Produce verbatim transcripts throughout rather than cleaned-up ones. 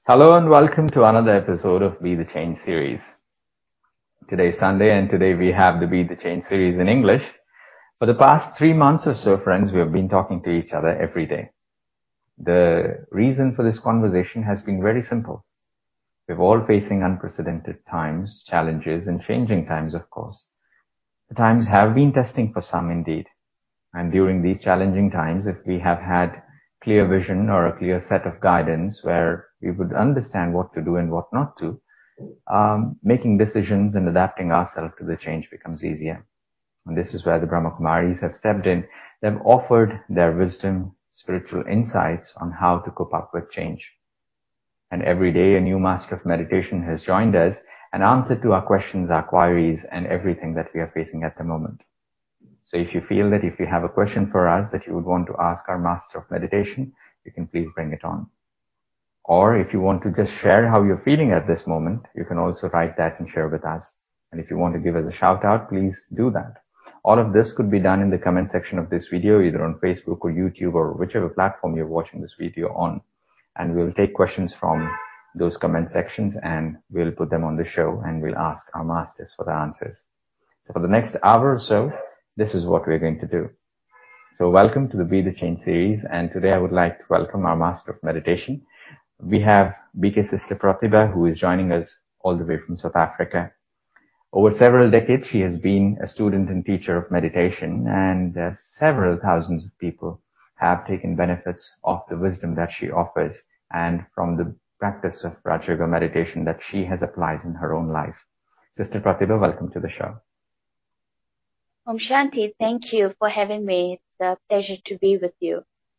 Hello and welcome to another episode of Be the Change series. Today is Sunday and today we have the Be the Change series in English. For the past three months or so, friends, we have been talking to each other every day. The reason for this conversation has been very simple. We're all facing unprecedented times, challenges, and changing times, of course. The times have been testing for some indeed. And during these challenging times, if we have had clear vision or a clear set of guidance where we would understand what to do and what not to, um, making decisions and adapting ourselves to the change becomes easier. And this is where the Brahma Kumaris have stepped in. They've offered their wisdom, spiritual insights on how to cope up with change. And every day a new master of meditation has joined us and answered to our questions, our queries, and everything that we are facing at the moment. So if you feel that if you have a question for us that you would want to ask our master of meditation, you can please bring it on. Or if you want to just share how you're feeling at this moment, you can also write that and share with us. And if you want to give us a shout out, please do that. All of this could be done in the comment section of this video, either on Facebook or YouTube or whichever platform you're watching this video on. And we'll take questions from those comment sections and we'll put them on the show and we'll ask our masters for the answers. So for the next hour or so, this is what we're going to do. So welcome to the Be the Change series, and today I would like to welcome our Master of Meditation. We have B K Sister Pratibha, who is joining us all the way from South Africa. Over several decades, she has been a student and teacher of meditation, and uh, several thousands of people have taken benefits of the wisdom that she offers and from the practice of Raja Yoga meditation that she has applied in her own life. Sister Pratibha, welcome to the show. Om Shanti, thank you for having me. It's a pleasure to be with you.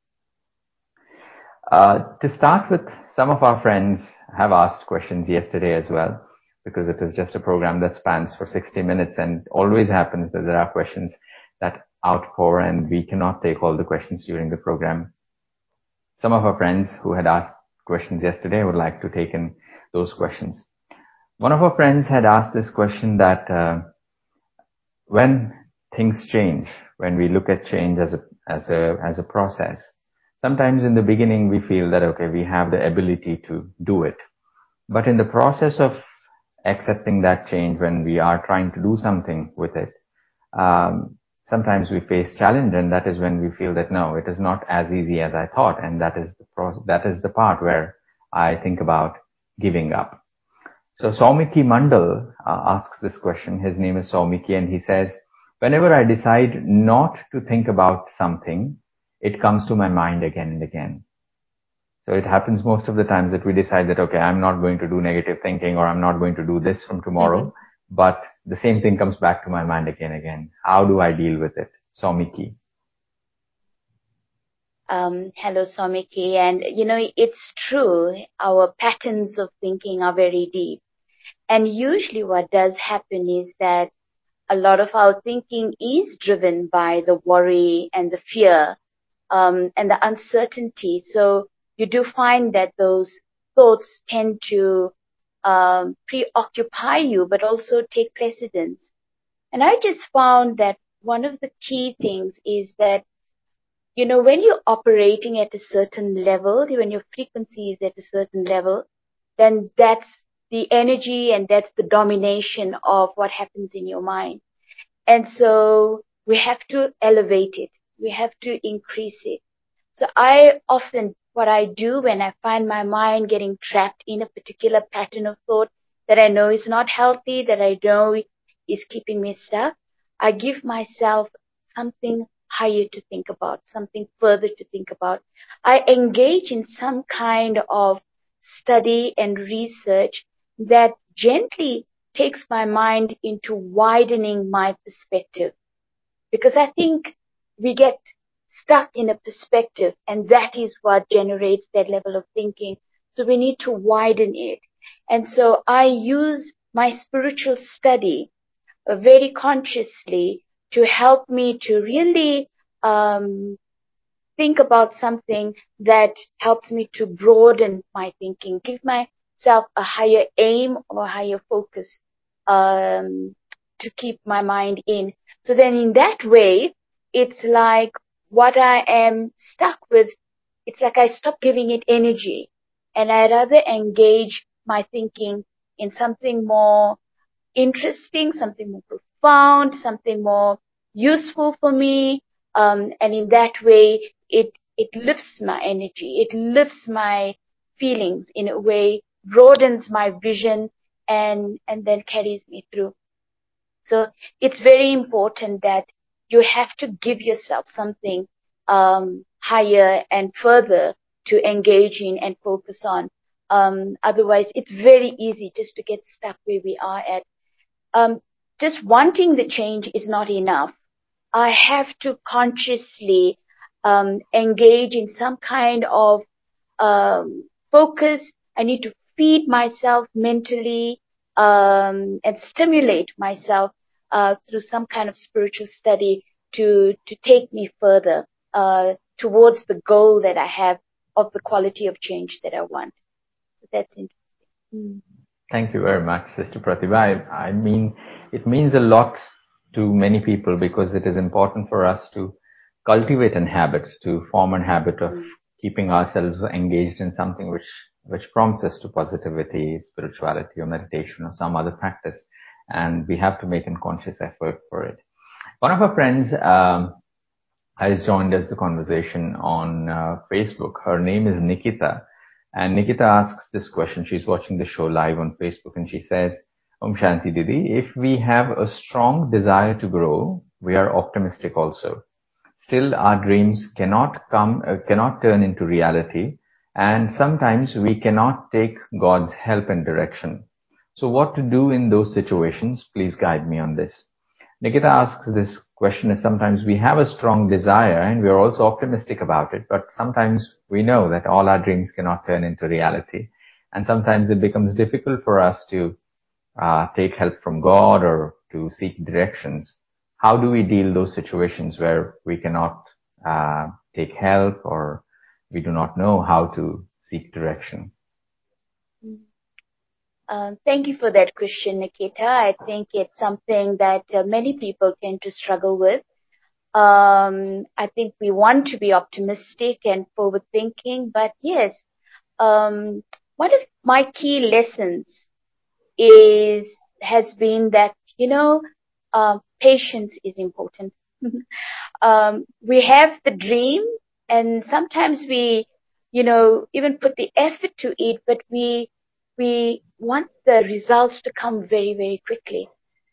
Uh, to start with, some of our friends have asked questions yesterday as well, because it is just a program that spans for sixty minutes, and always happens that there are questions that outpour and we cannot take all the questions during the program. Some of our friends who had asked questions yesterday would like to take in those questions. One of our friends had asked this question that uh, when things change, when we look at change as a as a as a process, sometimes in the beginning we feel that okay, we have the ability to do it, but in the process of accepting that change, when we are trying to do something with it, um, sometimes we face challenge, and that is when we feel that no, it is not as easy as I thought, and that is the pro- that is the part where I think about giving up. So Saumiki Mandal uh, asks this question. His name is Saumiki, and he says, whenever I decide not to think about something, it comes to my mind again and again. So it happens most of the times that we decide that, okay, I'm not going to do negative thinking or I'm not going to do this from tomorrow, mm-hmm. but the same thing comes back to my mind again and again. How do I deal with it? Saumiki. Um, hello, Saumiki. And, you know, it's true. Our patterns of thinking are very deep. And usually what does happen is that a lot of our thinking is driven by the worry and the fear um, and the uncertainty. So you do find that those thoughts tend to um, preoccupy you, but also take precedence. And I just found that one of the key things is that, you know, when you're operating at a certain level, when your frequency is at a certain level, then that's the energy and that's the domination of what happens in your mind. And so we have to elevate it. We have to increase it. So I often, what I do when I find my mind getting trapped in a particular pattern of thought that I know is not healthy, that I know is keeping me stuck, I give myself something higher to think about, something further to think about. I engage in some kind of study and research that gently takes my mind into widening my perspective. Because I think we get stuck in a perspective, and that is what generates that level of thinking. So we need to widen it. And so I use my spiritual study uh, very consciously to help me to really um, think about something that helps me to broaden my thinking, give myself a higher aim or higher focus um, to keep my mind in. So then in that way, it's like what I am stuck with, it's like I stop giving it energy. and I rather engage my thinking in something more interesting, something more profound, something more useful for me. Um, and in that way, it, it lifts my energy. It lifts my feelings in a way, broadens my vision, and, and then carries me through. So it's very important that you have to give yourself something, um, higher and further to engage in and focus on. Um, otherwise, it's very easy just to get stuck where we are at. Um, just wanting the change is not enough. I have to consciously um, engage in some kind of um, focus. I need to feed myself mentally um, and stimulate myself uh, through some kind of spiritual study to to take me further uh, towards the goal that I have of the quality of change that I want. So that's interesting. Mm. Thank you very much, Sister Pratibha. I, I mean, it means a lot to many people because it is important for us to cultivate a habit, to form a habit of keeping ourselves engaged in something which, which prompts us to positivity, spirituality, or meditation, or some other practice. And we have to make a conscious effort for it. One of our friends um, has joined us the conversation on uh, Facebook. Her name is Nikita. And Nikita asks this question. She's watching the show live on Facebook, and she says, Om Shanti Didi, if we have a strong desire to grow, we are optimistic also. Still, our dreams cannot come, uh, cannot turn into reality, and sometimes we cannot take God's help and direction. So what to do in those situations? Please guide me on this. Nikita asks this question is sometimes we have a strong desire and we are also optimistic about it, but sometimes we know that all our dreams cannot turn into reality. And sometimes it becomes difficult for us to uh, take help from God or to seek directions. How do we deal those situations where we cannot uh, take help or we do not know how to seek direction? Um, thank you for that question, Nikita. I think it's something that uh, many people tend to struggle with. Um, I think we want to be optimistic and forward-thinking, but yes, um, one of my key lessons is has been that you know uh, patience is important. um, we have the dream, and sometimes we, you know, even put the effort to it, but we we want the results to come very, very quickly.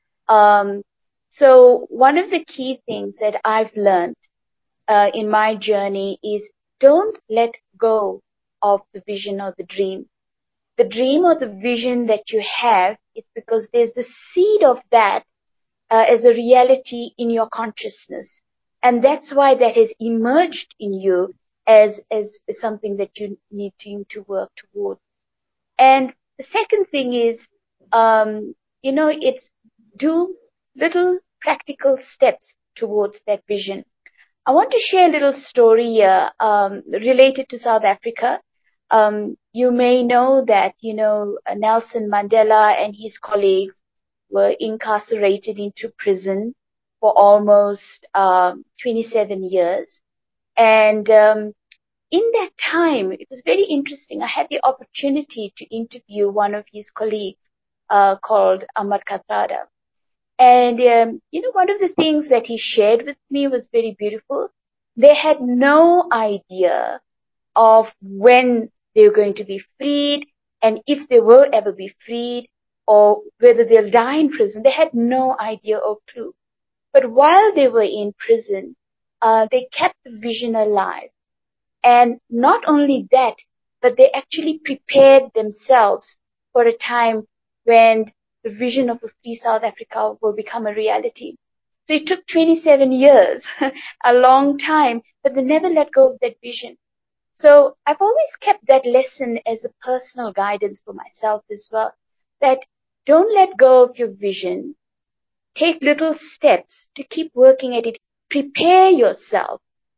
Um, so one of the key things that I've learned uh, in my journey is don't let go of the vision or the dream. The dream or the vision that you have is because there's the seed of that uh, as a reality in your consciousness. And that's why that has emerged in you as, as something that you need to, to work toward. And the second thing is, um, you know, it's do little practical steps towards that vision. I want to share a little story here, um, related to South Africa. Um, you may know that, you know, Nelson Mandela and his colleagues were incarcerated into prison for almost um, twenty-seven years. And um, in that time, it was very interesting. I had the opportunity to interview one of his colleagues uh, called Ahmad Kathrada. And, um, you know, one of the things that he shared with me was very beautiful. They had no idea of when they were going to be freed and if they will ever be freed or whether they'll die in prison. They had no idea or clue. But while they were in prison, uh, they kept the vision alive. And not only that, but they actually prepared themselves for a time when the vision of a free South Africa will become a reality. So it took twenty-seven years, a long time, but they never let go of that vision. So I've always kept that lesson as a personal guidance for myself as well, that don't let go of your vision. Take little steps to keep working at it. Prepare yourself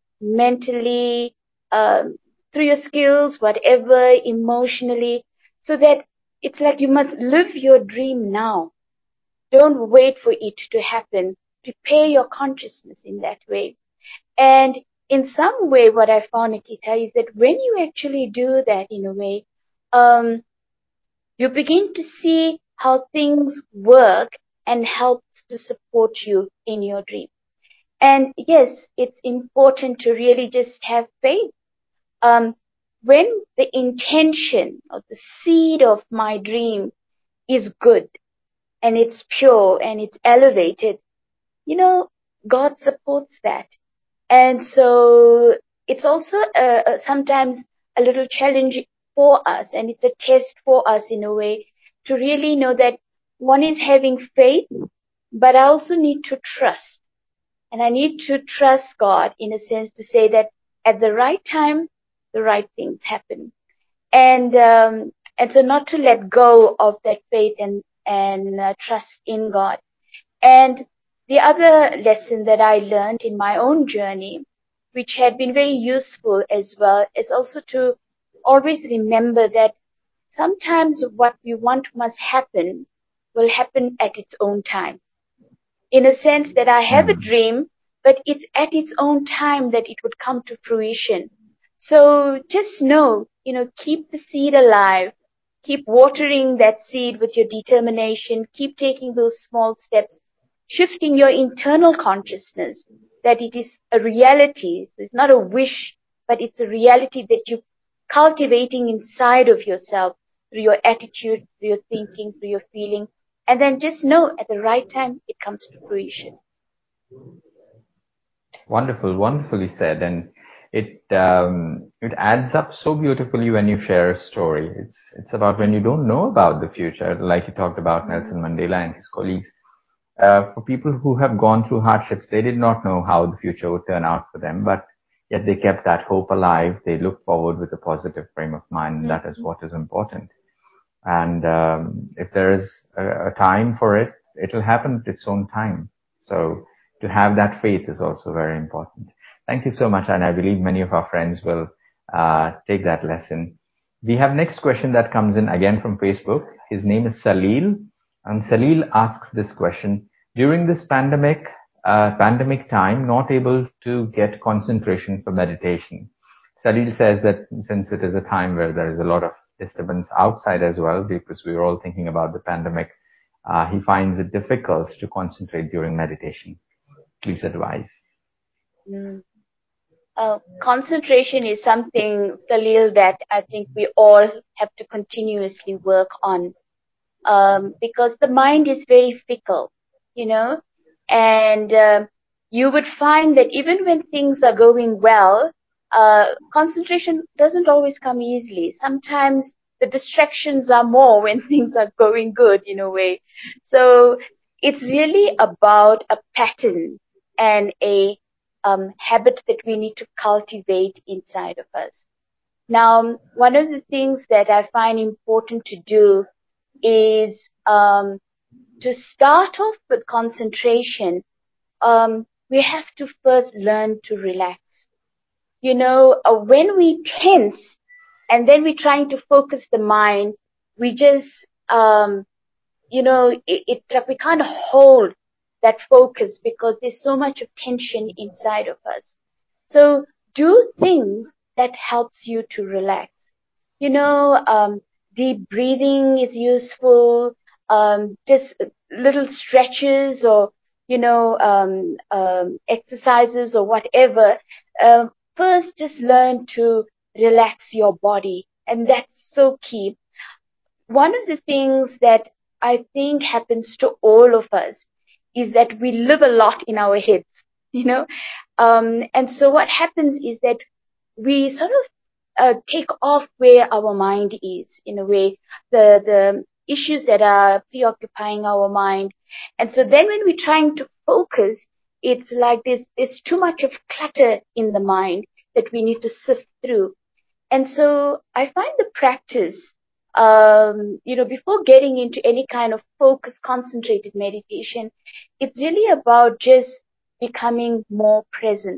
mentally, um, through your skills, whatever, emotionally, so that it's like you must live your dream now. Don't wait for it to happen. Prepare your consciousness in that way. And in some way, what I found, Nikita, is that when you actually do that in a way, um, you begin to see how things work and helps to support you in your dream. And yes, it's important to really just have faith. Um, when the intention or the seed of my dream is good and it's pure and it's elevated, you know, God supports that. And so it's also uh, uh, sometimes a little challenge for us, and it's a test for us in a way to really know that one is having faith, but I also need to trust. And I need to trust God in a sense to say that at the right time, the right things happen. And, um, and so not to let go of that faith and, and uh, trust in God. And the other lesson that I learned in my own journey, which had been very useful as well, is also to always remember that sometimes what we want must happen will happen at its own time. In a sense that I have a dream, but it's at its own time that it would come to fruition. So just know, you know, keep the seed alive. Keep watering that seed with your determination. Keep taking those small steps, shifting your internal consciousness that it is a reality. It's not a wish, but it's a reality that you're cultivating inside of yourself through your attitude, through your thinking, through your feeling. And then just know at the right time it comes to fruition. Wonderful, wonderfully said. And it um, it adds up so beautifully when you share a story. It's it's about when you don't know about the future, like you talked about Nelson Mandela and his colleagues. Uh, for people who have gone through hardships, they did not know how the future would turn out for them, but yet they kept that hope alive. They looked forward with a positive frame of mind, and that is what is important. And um, if there is a, a time for it, it'll happen at its own time. So to have that faith is also very important. Thank you so much, and I believe many of our friends will uh, take that lesson. We have next question that comes in again from Facebook. His name is Salil, and Salil asks this question: during this pandemic, uh, pandemic time, not able to get concentration for meditation. Salil says that since it is a time where there is a lot of disturbance outside as well, because we are all thinking about the pandemic, uh, he finds it difficult to concentrate during meditation. Please advise. Mm. Uh, concentration is something, Salil, that I think we all have to continuously work on, um, because the mind is very fickle, you know, and uh, you would find that even when things are going well, uh, concentration doesn't always come easily. Sometimes the distractions are more when things are going good in a way. So it's really about a pattern and a um, habit that we need to cultivate inside of us. Now, one of the things that I find important to do is um, to start off with concentration. Um, we have to first learn to relax. You know, uh, when we tense and then we're trying to focus the mind, we just, um, you know, it, it's like we can't hold that focus because there's so much of tension inside of us. So do things that helps you to relax. You know, um, deep breathing is useful. Um, just little stretches or, you know, um, um, exercises or whatever. Um, first, just learn to relax your body. And that's so key. One of the things that I think happens to all of us is that we live a lot in our heads, you know. Um, and so what happens is that we sort of uh, take off where our mind is, in a way, the the issues that are preoccupying our mind. And so then when we're trying to focus, it's like there's, there's too much of clutter in the mind that we need to sift through. And so I find the practice, um, you know, before getting into any kind of focused, concentrated meditation, it's really about just becoming more present.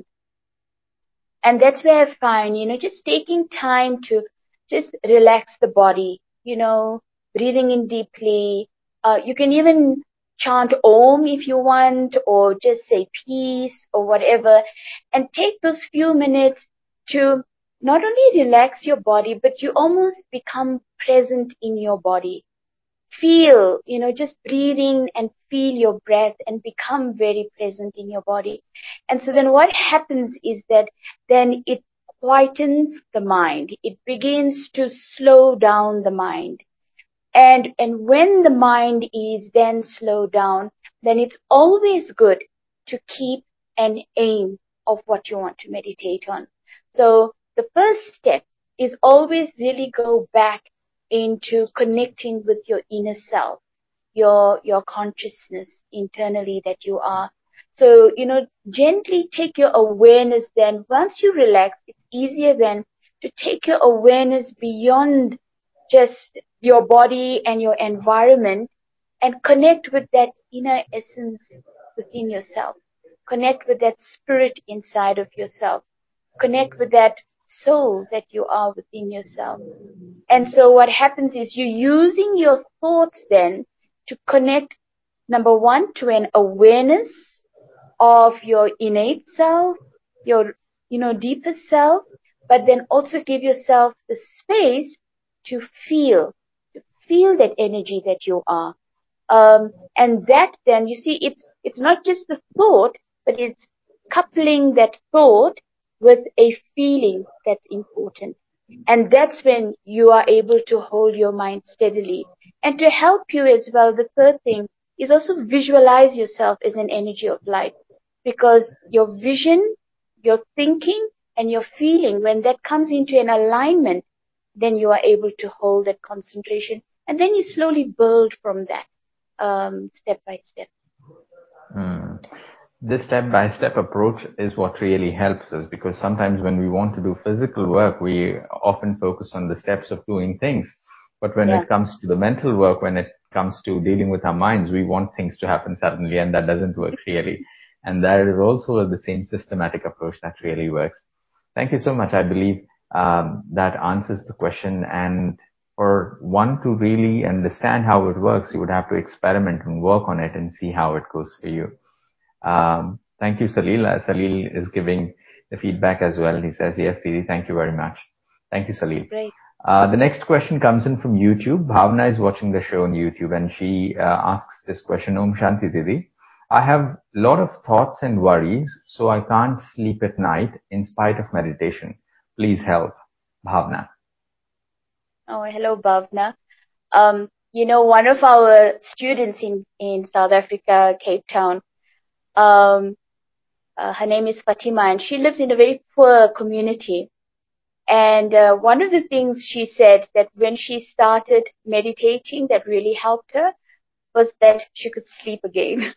And that's where I find, you know, just taking time to just relax the body, you know, breathing in deeply. Uh, you can even chant Om if you want, or just say peace or whatever, and take those few minutes to not only relax your body, but you almost become present in your body. Feel, you know, just breathing and feel your breath and become very present in your body. And so then what happens is that then it quietens the mind. It begins to slow down the mind. And, and when the mind is then slowed down, then it's always good to keep an aim of what you want to meditate on. So the first step is always really go back into connecting with your inner self, your, your consciousness internally that you are. So, you know, gently take your awareness then. Once you relax, it's easier then to take your awareness beyond just your body and your environment and connect with that inner essence within yourself. Connect with that spirit inside of yourself. Connect with that soul that you are within yourself. And so what happens is you're using your thoughts then to connect, number one, to an awareness of your innate self, your, you know, deeper self, but then also give yourself the space to feel, to feel that energy that you are. Um, and that then, you see, it's, it's not just the thought, but it's coupling that thought with a feeling that's important. And that's when you are able to hold your mind steadily. And to help you as well, the third thing is also visualize yourself as an energy of light. Because your vision, your thinking, and your feeling, when that comes into an alignment, then you are able to hold that concentration. And then you slowly build from that, um, step by step. Mm. This step-by-step approach is what really helps us, because sometimes when we want to do physical work, we often focus on the steps of doing things. But when Yeah. it comes to the mental work, when it comes to dealing with our minds, we want things to happen suddenly, and that doesn't work really. And there is also the same systematic approach that really works. Thank you so much. I believe um, that answers the question. And for one to really understand how it works, you would have to experiment and work on it and see how it goes for you. Um, thank you, Salil. Uh, Salil is giving the feedback as well. He says, yes, Didi, thank you very much. Thank you, Salil. Great. Uh, the next question comes in from YouTube. Bhavna is watching the show on YouTube, and she uh, asks this question, Om Shanti Didi. I have a lot of thoughts and worries, so I can't sleep at night in spite of meditation. Please help. Bhavna. Oh, hello, Bhavna. Um, you know, one of our students in, in South Africa, Cape Town, um, uh, her name is Fatima, and she lives in a very poor community. And uh, one of the things she said that when she started meditating that really helped her was that she could sleep again.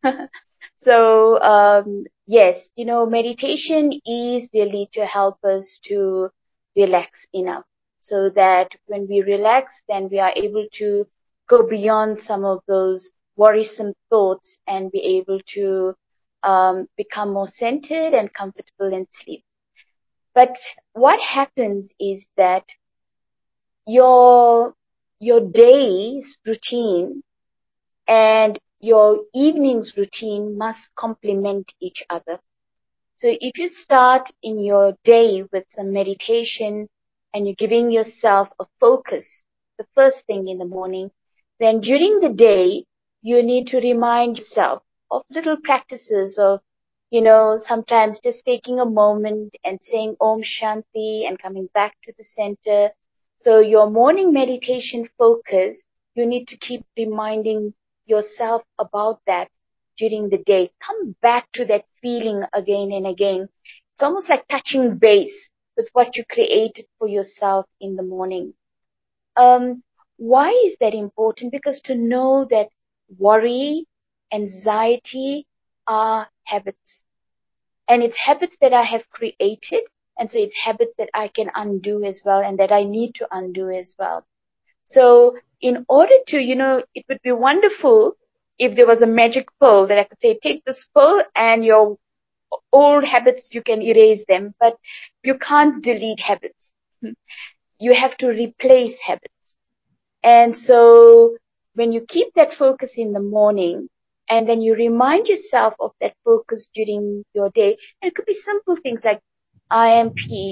So, um, yes, you know, meditation is really to help us to relax enough so that when we relax, then we are able to go beyond some of those worrisome thoughts and be able to um, become more centered and comfortable in sleep. But what happens is that your your day's routine and your evening's routine must complement each other. So if you start in your day with some meditation and you're giving yourself a focus the first thing in the morning, then during the day, you need to remind yourself of little practices of, you know, sometimes just taking a moment and saying Om Shanti and coming back to the center. So your morning meditation focus, you need to keep reminding yourself about that during the day. Come back to that feeling again and again. It's almost like touching base with what you created for yourself in the morning. Um, why is that important? Because to know that worry, anxiety are habits. And it's habits that I have created. And so it's habits that I can undo as well and that I need to undo as well. So in order to, you know, it would be wonderful if there was a magic pill that I could say, take this pill and your old habits, you can erase them, but you can't delete habits. You have to replace habits. And so when you keep that focus in the morning and then you remind yourself of that focus during your day, and it could be simple things like, I am peace,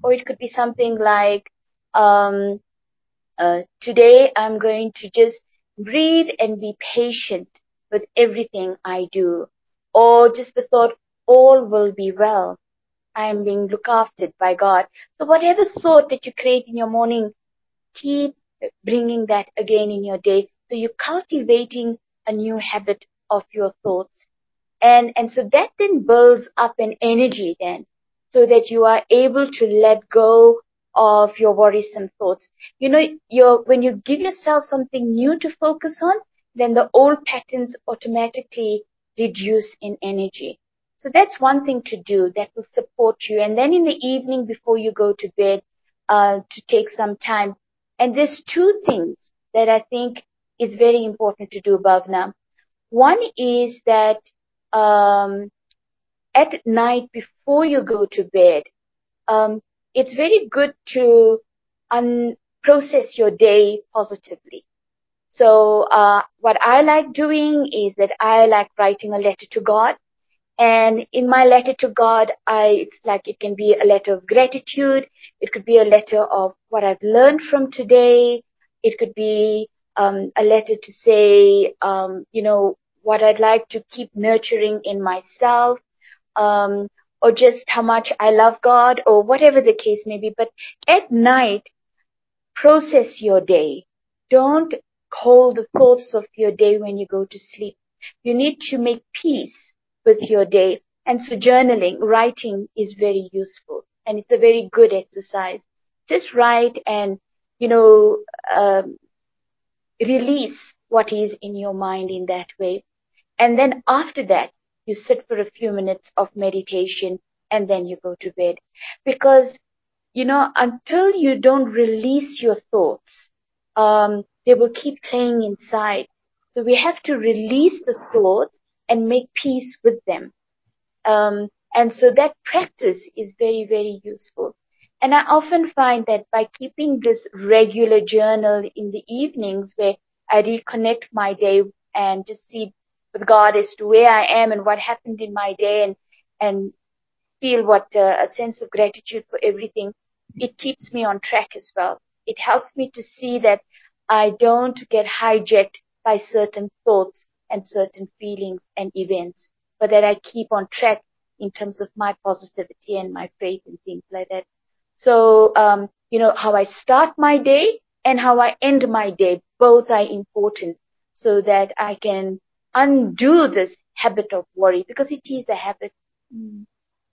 or it could be something like, um, uh, today I'm going to just breathe and be patient with everything I do. Or just the thought, all will be well. I am being looked after by God. So whatever thought that you create in your morning, keep bringing that again in your day. So you're cultivating a new habit of your thoughts. And, and so that then builds up an energy then, so that you are able to let go of your worrisome thoughts. You know, you're, when you give yourself something new to focus on, then the old patterns automatically reduce in energy. So that's one thing to do that will support you. And then in the evening before you go to bed, uh, to take some time. And there's two things that I think is very important to do, Bhavna. One is that um, at night before you go to bed, um, it's very good to un- process your day positively. So uh, what I like doing is that I like writing a letter to God. And in my letter to God, I, it's like it can be a letter of gratitude. It could be a letter of what I've learned from today. It could be um, a letter to say, um, you know, what I'd like to keep nurturing in myself, um, or just how much I love God, or whatever the case may be. But at night, process your day. Don't hold the thoughts of your day when you go to sleep. You need to make peace with your day. And so journaling, writing is very useful, and it's a very good exercise. Just write and, you know, um, release what is in your mind in that way. And then after that, you sit for a few minutes of meditation and then you go to bed. Because, you know, until you don't release your thoughts, um, they will keep playing inside. So we have to release the thoughts and make peace with them. Um, and so that practice is very, very useful. And I often find that by keeping this regular journal in the evenings where I reconnect my day and just see with God as to where I am and what happened in my day, and, and feel what uh, a sense of gratitude for everything, it keeps me on track as well. It helps me to see that I don't get hijacked by certain thoughts and certain feelings and events, but that I keep on track in terms of my positivity and my faith and things like that. So, um, you know, how I start my day and how I end my day, both are important, so that I can undo this habit of worry, because it is a habit. Mm.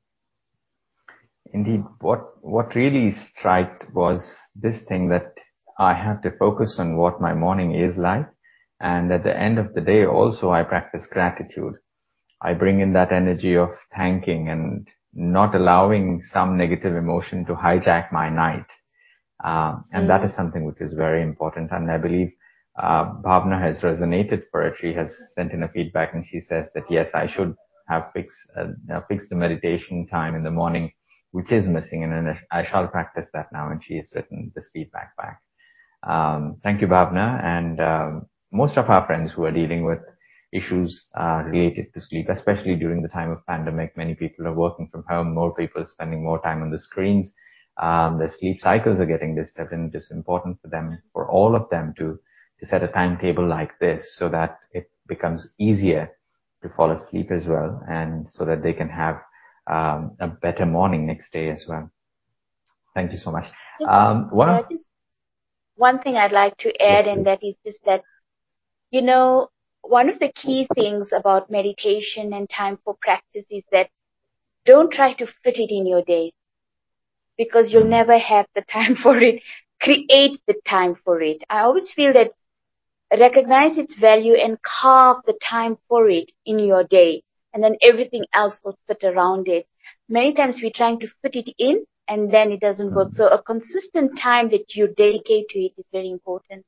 Indeed, what what really struck was this thing that I have to focus on what my morning is like, and at the end of the day also I practice gratitude. I bring in that energy of thanking and not allowing some negative emotion to hijack my night. Um, and mm. that is something which is very important. And I believe uh, Bhavna has resonated for it. She has sent in a feedback and she says that, yes, I should have fixed, uh, fixed the meditation time in the morning, which is missing. And I shall practice that now. And she has written this feedback back. Um, thank you, Bhavna. And um, most of our friends who are dealing with issues uh, related to sleep, especially during the time of pandemic, many people are working from home, more people are spending more time on the screens. Um, their sleep cycles are getting disturbed, and it is important for them, for all of them to, to set a timetable like this so that it becomes easier to fall asleep as well, and so that they can have um, a better morning next day as well. Thank you so much. Just, um, one, yeah, of, just one thing I'd like to add, yes, and that is just that, you know, one of the key things about meditation and time for practice is that don't try to fit it in your day, because you'll never have the time for it. Create the time for it. I always feel that recognize its value and carve the time for it in your day, and then everything else will fit around it. Many times we're trying to fit it in and then it doesn't work. So a consistent time that you dedicate to it is very important.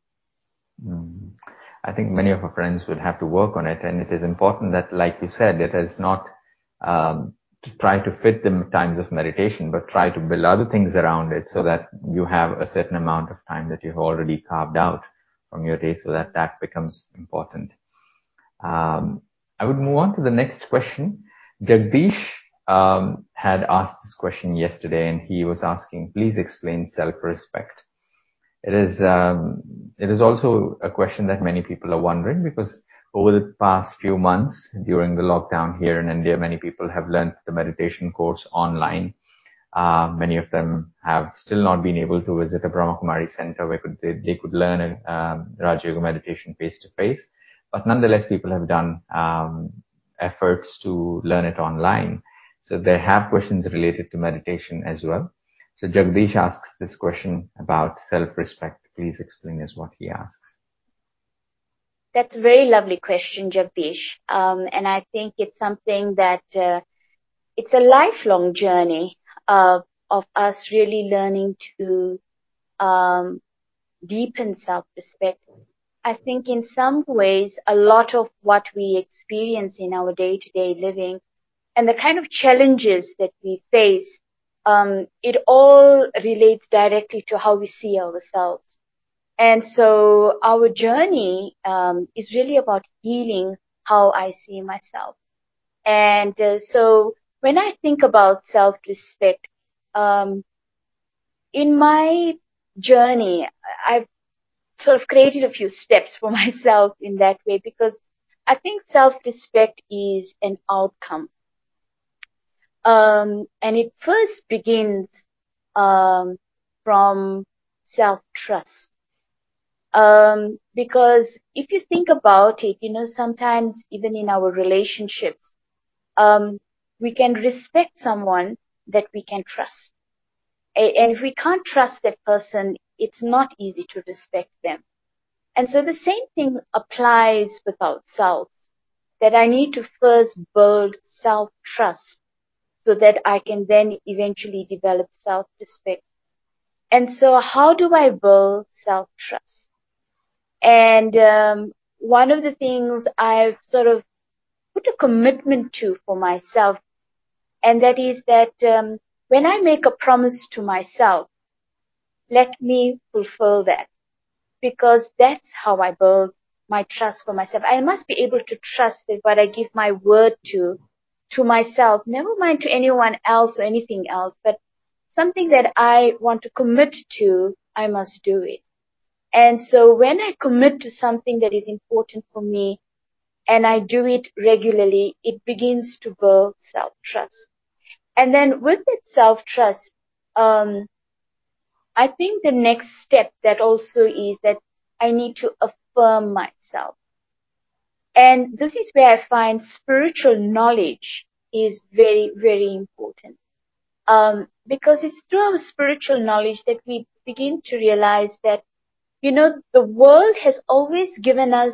Mm. I think many of our friends would have to work on it, and it is important that, like you said, it is not um, to try to fit the times of meditation, but try to build other things around it so that you have a certain amount of time that you've already carved out from your day, so that that becomes important. Um, I would move on to the next question. Jagdish um, had asked this question yesterday, and he was asking, please explain self-respect. It is um, it is also a question that many people are wondering, because over the past few months during the lockdown here in India, many people have learned the meditation course online. Uh, many of them have still not been able to visit a Brahma Kumari center where could they, they could learn a um, Raja Yoga meditation face to face. But nonetheless, people have done um, efforts to learn it online. So they have questions related to meditation as well. So Jagdish asks this question about self-respect. Please explain is what he asks. That's a very lovely question, Jagdish. Um, and I think it's something that uh, it's a lifelong journey uh, of us really learning to um, deepen self-respect. I think in some ways, a lot of what we experience in our day-to-day living and the kind of challenges that we face, um, it all relates directly to how we see ourselves. And so our journey um, is really about healing how I see myself. And uh, so when I think about self-respect, um, in my journey, I've sort of created a few steps for myself in that way, because I think self-respect is an outcome. Um, and it first begins um, from self-trust. Um, because if you think about it, you know, sometimes even in our relationships, um, we can respect someone that we can trust. And if we can't trust that person, it's not easy to respect them. And so the same thing applies with ourselves, that I need to first build self-trust so that I can then eventually develop self-respect. And so how do I build self-trust? And um, one of the things I've sort of put a commitment to for myself, and that is that um, when I make a promise to myself, let me fulfill that, because that's how I build my trust for myself. I must be able to trust that what I give my word to, to myself, never mind to anyone else or anything else, but something that I want to commit to, I must do it. And so when I commit to something that is important for me and I do it regularly, it begins to build self-trust. And then with that self-trust, um, I think the next step that also is that I need to affirm myself. And this is where I find spiritual knowledge is very, very important. Um, because it's through our spiritual knowledge that we begin to realize that, you know, the world has always given us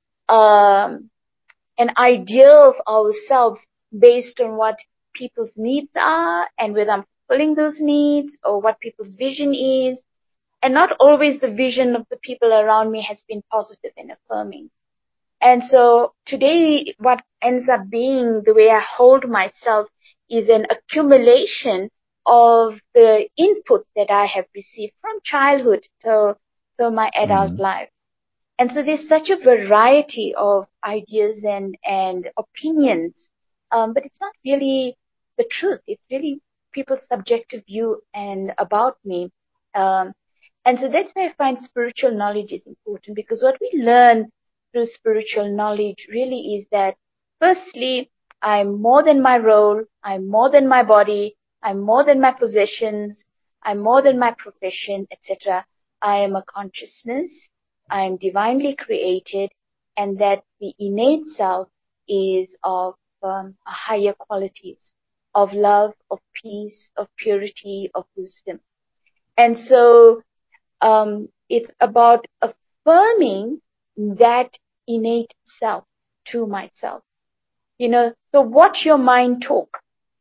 um, an idea of ourselves based on what people's needs are and whether I'm fulfilling those needs or what people's vision is. And not always the vision of the people around me has been positive and affirming. And so today, what ends up being the way I hold myself is an accumulation of the input that I have received from childhood till, till my adult mm-hmm. life. And so there's such a variety of ideas and, and opinions, um, but it's not really the truth. It's really people's subjective view and about me. Um, and so that's why I find spiritual knowledge is important, because what we learn through spiritual knowledge really is that, firstly, I'm more than my role, I'm more than my body, I'm more than my possessions, I'm more than my profession, et cetera. I am a consciousness, I am divinely created, and that the innate self is of um, higher qualities, of love, of peace, of purity, of wisdom. And so um, it's about affirming that innate self to myself. You know, so watch your mind talk.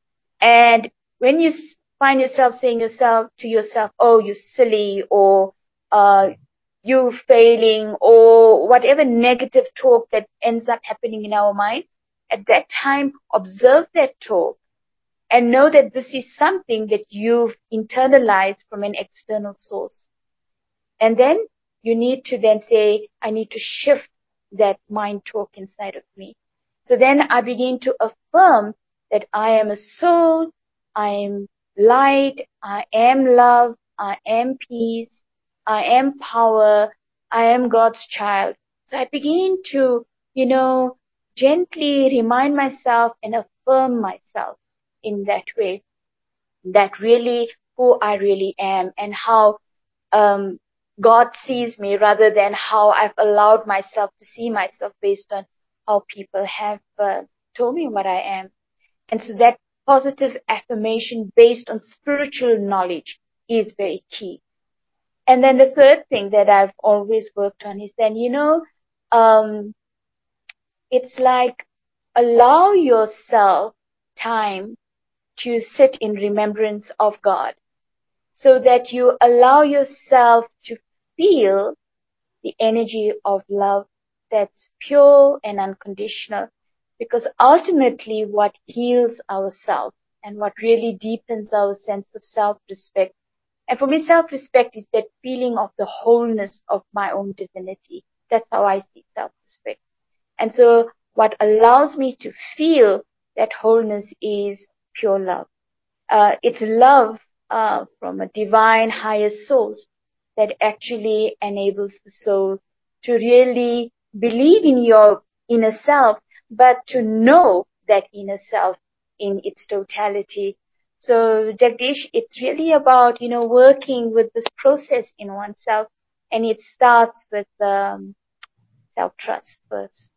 And when you find yourself saying yourself to yourself, oh, you silly, or uh, you failing, or whatever negative talk that ends up happening in our mind, at that time, observe that talk and know that this is something that you've internalized from an external source. And then you need to then say, I need to shift that mind talk inside of me. So then I begin to affirm that I am a soul, I am light, I am love, I am peace, I am power, I am God's child. So I begin to, you know, gently remind myself and affirm myself in that way, that really who I really am and how um, God sees me rather than how I've allowed myself to see myself based on how people have uh, told me what I am. And so that positive affirmation based on spiritual knowledge is very key. And then the third thing that I've always worked on is then, you know, um, it's like allow yourself time to sit in remembrance of God, so that you allow yourself to feel the energy of love that's pure and unconditional. Because ultimately what heals ourselves and what really deepens our sense of self-respect, and for me self-respect is that feeling of the wholeness of my own divinity. That's how I see self-respect. And so what allows me to feel that wholeness is pure love. Uh, it's love uh, from a divine higher source that actually enables the soul to really believe in your inner self, but to know that inner self in its totality. So Jagdish, it's really about, you know, working with this process in oneself, and it starts with um, self-trust first.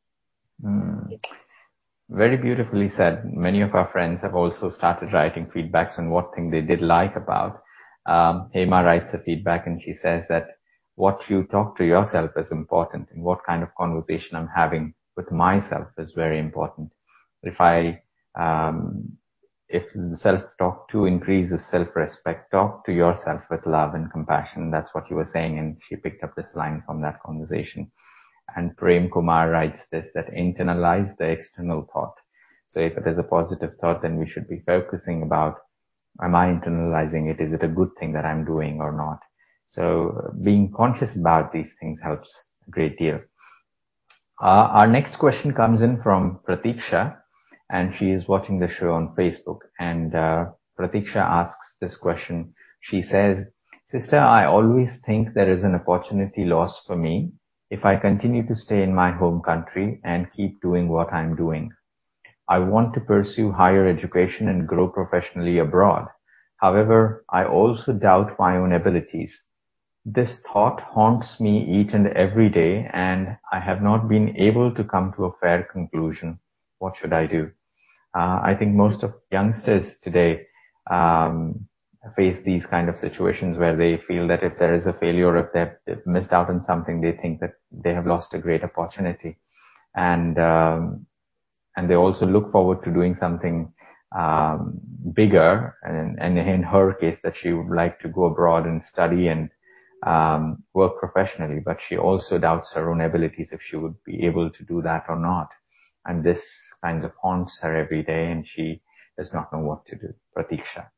Mm. Very beautifully said. Many of our friends have also started writing feedbacks on what thing they did like about. Um, Hema writes a feedback and she says that what you talk to yourself is important, and what kind of conversation I'm having with myself is very important. If I, um, if the self-talk too increases self-respect, talk to yourself with love and compassion. That's what you were saying, and she picked up this line from that conversation. And Prem Kumar writes this, that internalize the external thought. So if it is a positive thought, then we should be focusing about, am I internalizing it? Is it a good thing that I'm doing or not? So being conscious about these things helps a great deal. Uh, our next question comes in from Pratiksha, and she is watching the show on Facebook. And uh, Pratiksha asks this question. She says, Sister, I always think there is an opportunity lost for me if I continue to stay in my home country and keep doing what I'm doing. I want to pursue higher education and grow professionally abroad. However, I also doubt my own abilities. This thought haunts me each and every day, and I have not been able to come to a fair conclusion. What should I do? Uh, I think most of youngsters today um, face these kind of situations where they feel that if there is a failure, if they've missed out on something, they think that they have lost a great opportunity. And um, and they also look forward to doing something um, bigger. And, and in her case, that she would like to go abroad and study and um, work professionally, but she also doubts her own abilities if she would be able to do that or not. And this kind of haunts her every day, and she does not know what to do. Pratiksha.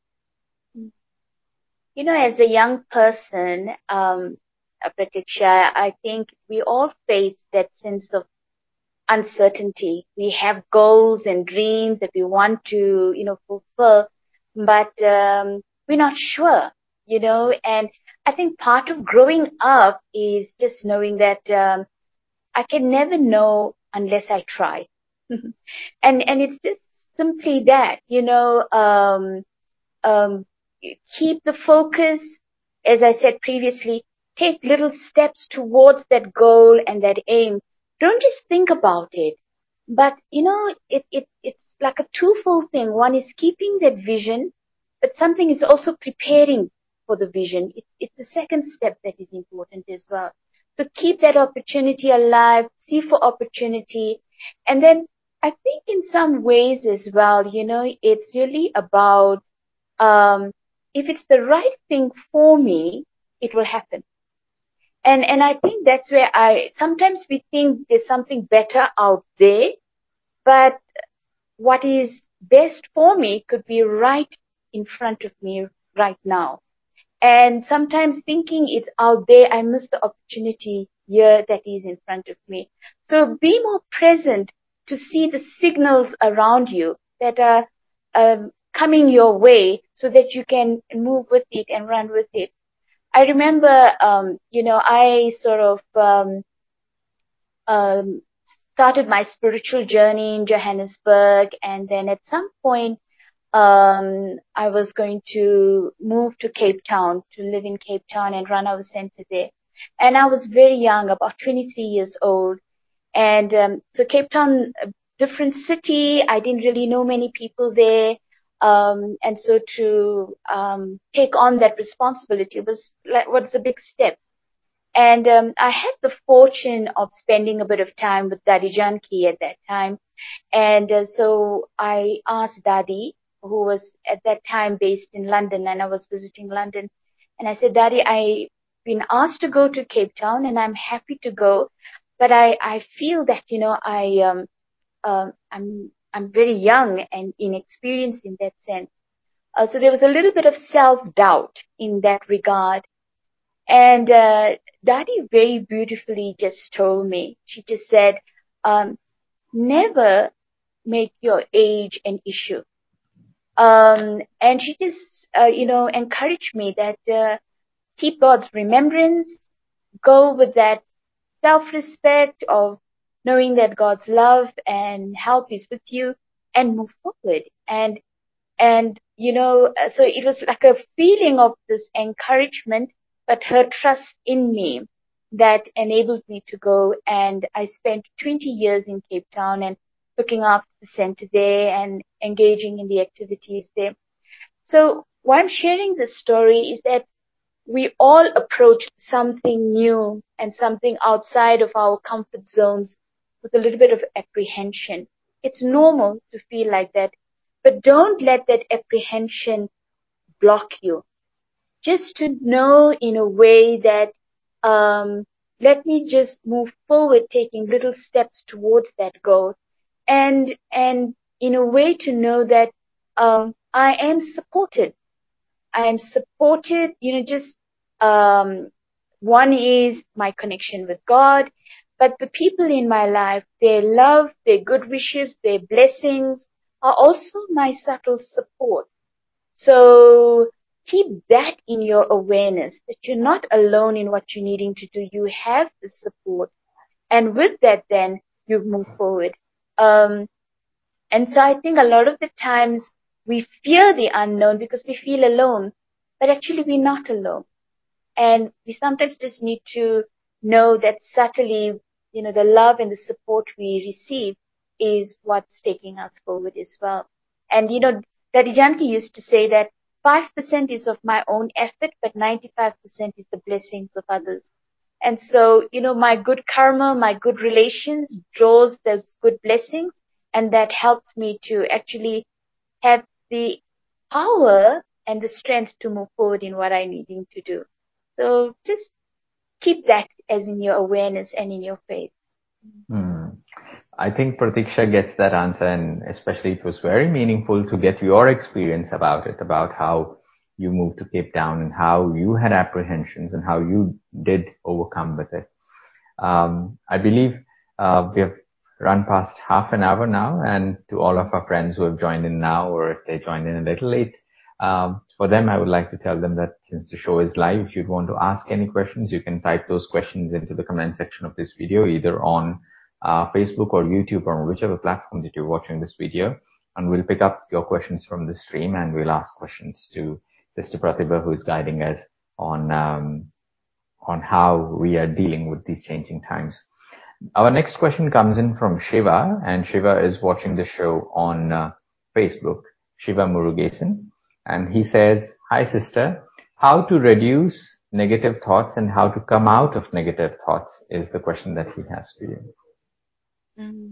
You know, as a young person, um, uh, Pratiksha, I think we all face that sense of uncertainty. We have goals and dreams that we want to, you know, fulfill, but um, we're not sure, you know. And I think part of growing up is just knowing that um, I can never know unless I try. and and it's just simply that, you know, um, um, keep the focus. As I said previously, take little steps towards that goal and that aim. Don't just think about it. But, you know, it, it, it's like a twofold thing. One is keeping that vision, but something is also preparing for the vision. It, it's the second step that is important as well. So keep that opportunity alive, see for opportunity. And then I think in some ways as well, you know, it's really about, um, if it's the right thing for me, it will happen. And, and I think that's where I, sometimes we think there's something better out there, but what is best for me could be right in front of me right now. And sometimes thinking it's out there, I miss the opportunity here that is in front of me. So be more present to see the signals around you that are um, coming your way so that you can move with it and run with it. I remember, um, you know, I sort of um, um, started my spiritual journey in Johannesburg, and then at some point, um, I was going to move to Cape Town, to live in Cape Town and run our center there. And I was very young, about twenty-three years old. And um, so Cape Town, a different city, I didn't really know many people there. Um, and so to um, take on that responsibility was like, was a big step. And um, I had the fortune of spending a bit of time with Daddy Janki at that time. And uh, so I asked Daddy, who was at that time based in London, and I was visiting London. And I said, Daddy, I've been asked to go to Cape Town, and I'm happy to go. But I, I feel that, you know, I, um, um, I'm, I'm very young and inexperienced in that sense. Uh, so there was a little bit of self-doubt in that regard. And uh, Daddy very beautifully just told me, she just said, um, never make your age an issue. Um, and she just, uh, you know, encouraged me that uh, keep God's remembrance, go with that self-respect of knowing that God's love and help is with you, and move forward. And, and, you know, so it was like a feeling of this encouragement, but her trust in me that enabled me to go. And I spent twenty years in Cape Town and looking after the center there and engaging in the activities there. So why I'm sharing this story is that we all approach something new and something outside of our comfort zones with a little bit of apprehension. It's normal to feel like that, but don't let that apprehension block you. Just to know in a way that, um, let me just move forward, taking little steps towards that goal, and and in a way to know that um, I am supported. I am supported, you know, just, um, one is my connection with God, but the people in my life, their love, their good wishes, their blessings are also my subtle support. So keep that in your awareness that you're not alone in what you're needing to do. You have the support. And with that, then you move forward. Um, and so I think a lot of the times we fear the unknown because we feel alone, but actually we're not alone. And we sometimes just need to know that subtly, you know, the love and the support we receive is what's taking us forward as well. And, you know, Daddy Janki used to say that five percent is of my own effort, but ninety-five percent is the blessings of others. And so, you know, my good karma, my good relations draws those good blessings, and that helps me to actually have the power and the strength to move forward in what I'm needing to do. So just keep that as in your awareness and in your faith. Hmm. I think Pratiksha gets that answer, and especially it was very meaningful to get your experience about it, about how you moved to Cape Town and how you had apprehensions and how you did overcome with it. Um, I believe uh, we have run past half an hour now, and to all of our friends who have joined in now, or if they joined in a little late, um, for them, I would like to tell them that since the show is live, if you'd want to ask any questions, you can type those questions into the comment section of this video, either on uh, Facebook or YouTube or whichever platform that you're watching this video, and we'll pick up your questions from the stream and we'll ask questions to Sister Pratibha, who is guiding us on um, on how we are dealing with these changing times. Our next question comes in from Shiva, and Shiva is watching the show on uh, Facebook, Shiva Murugesan, and he says, "Hi sister, how to reduce negative thoughts and how to come out of negative thoughts is the question that he has for you." Mm-hmm.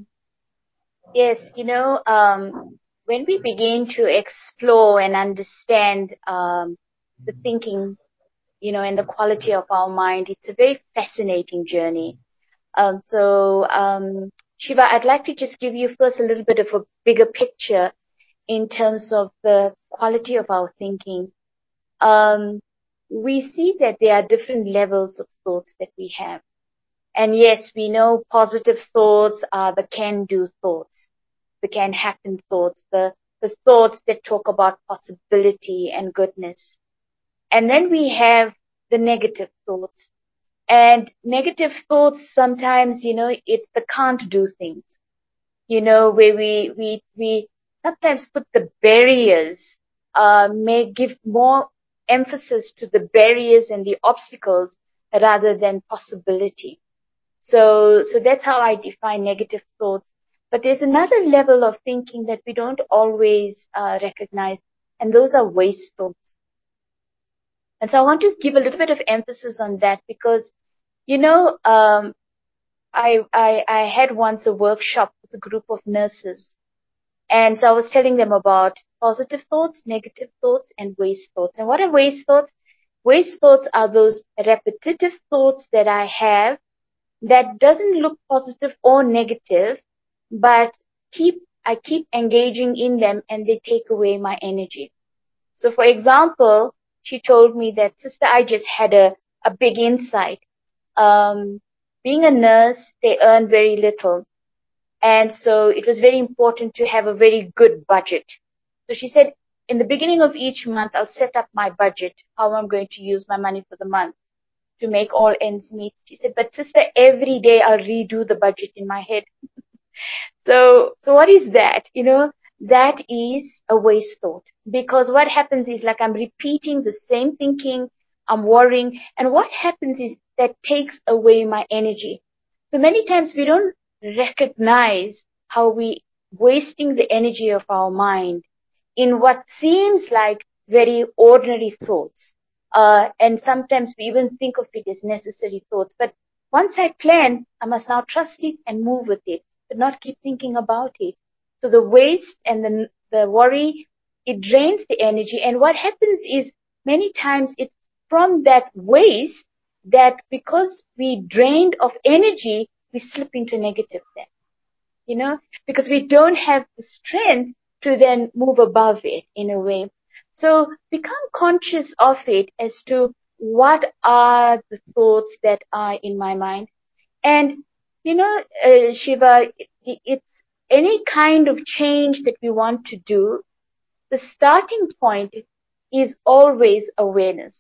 Yes, you know, um, when we begin to explore and understand um, the thinking, you know, and the quality of our mind, it's a very fascinating journey. Um, so, um, Shiva, I'd like to just give you first a little bit of a bigger picture in terms of the quality of our thinking. Um, we see that there are different levels of thoughts that we have. And yes, we know positive thoughts are the can-do thoughts. the can happen thoughts, the, the thoughts that talk about possibility and goodness. And then we have the negative thoughts. And negative thoughts sometimes, you know, it's the can't do things, you know, where we, we, we sometimes put the barriers, uh, may give more emphasis to the barriers and the obstacles rather than possibility. So, so that's how I define negative thoughts. But there's another level of thinking that we don't always uh, recognize, and those are waste thoughts. And so I want to give a little bit of emphasis on that because, you know, um, I, I, I had once a workshop with a group of nurses. And so I was telling them about positive thoughts, negative thoughts, and waste thoughts. And what are waste thoughts? Waste thoughts are those repetitive thoughts that I have that doesn't look positive or negative, but keep, I keep engaging in them and they take away my energy. So for example, she told me that, sister, I just had a, a big insight. Um, being a nurse, they earn very little. And so it was very important to have a very good budget. So she said, in the beginning of each month, I'll set up my budget, how I'm going to use my money for the month to make all ends meet. She said, but sister, every day I'll redo the budget in my head. so, so what is that? You know, that is a waste thought, because what happens is like I'm repeating the same thinking, I'm worrying, and what happens is that takes away my energy. So many times we don't recognize how we wasting the energy of our mind in what seems like very ordinary thoughts. Uh, and sometimes we even think of it as necessary thoughts. But once I plan, I must now trust it and move with it, but not keep thinking about it. So the waste and the, the worry, it drains the energy. And what happens is many times it's from that waste that because we drained of energy, we slip into negative then, you know, because we don't have the strength to then move above it in a way. So become conscious of it as to what are the thoughts that are in my mind. And, you know, uh, Shiva, it, it's any kind of change that we want to do. The starting point is always awareness.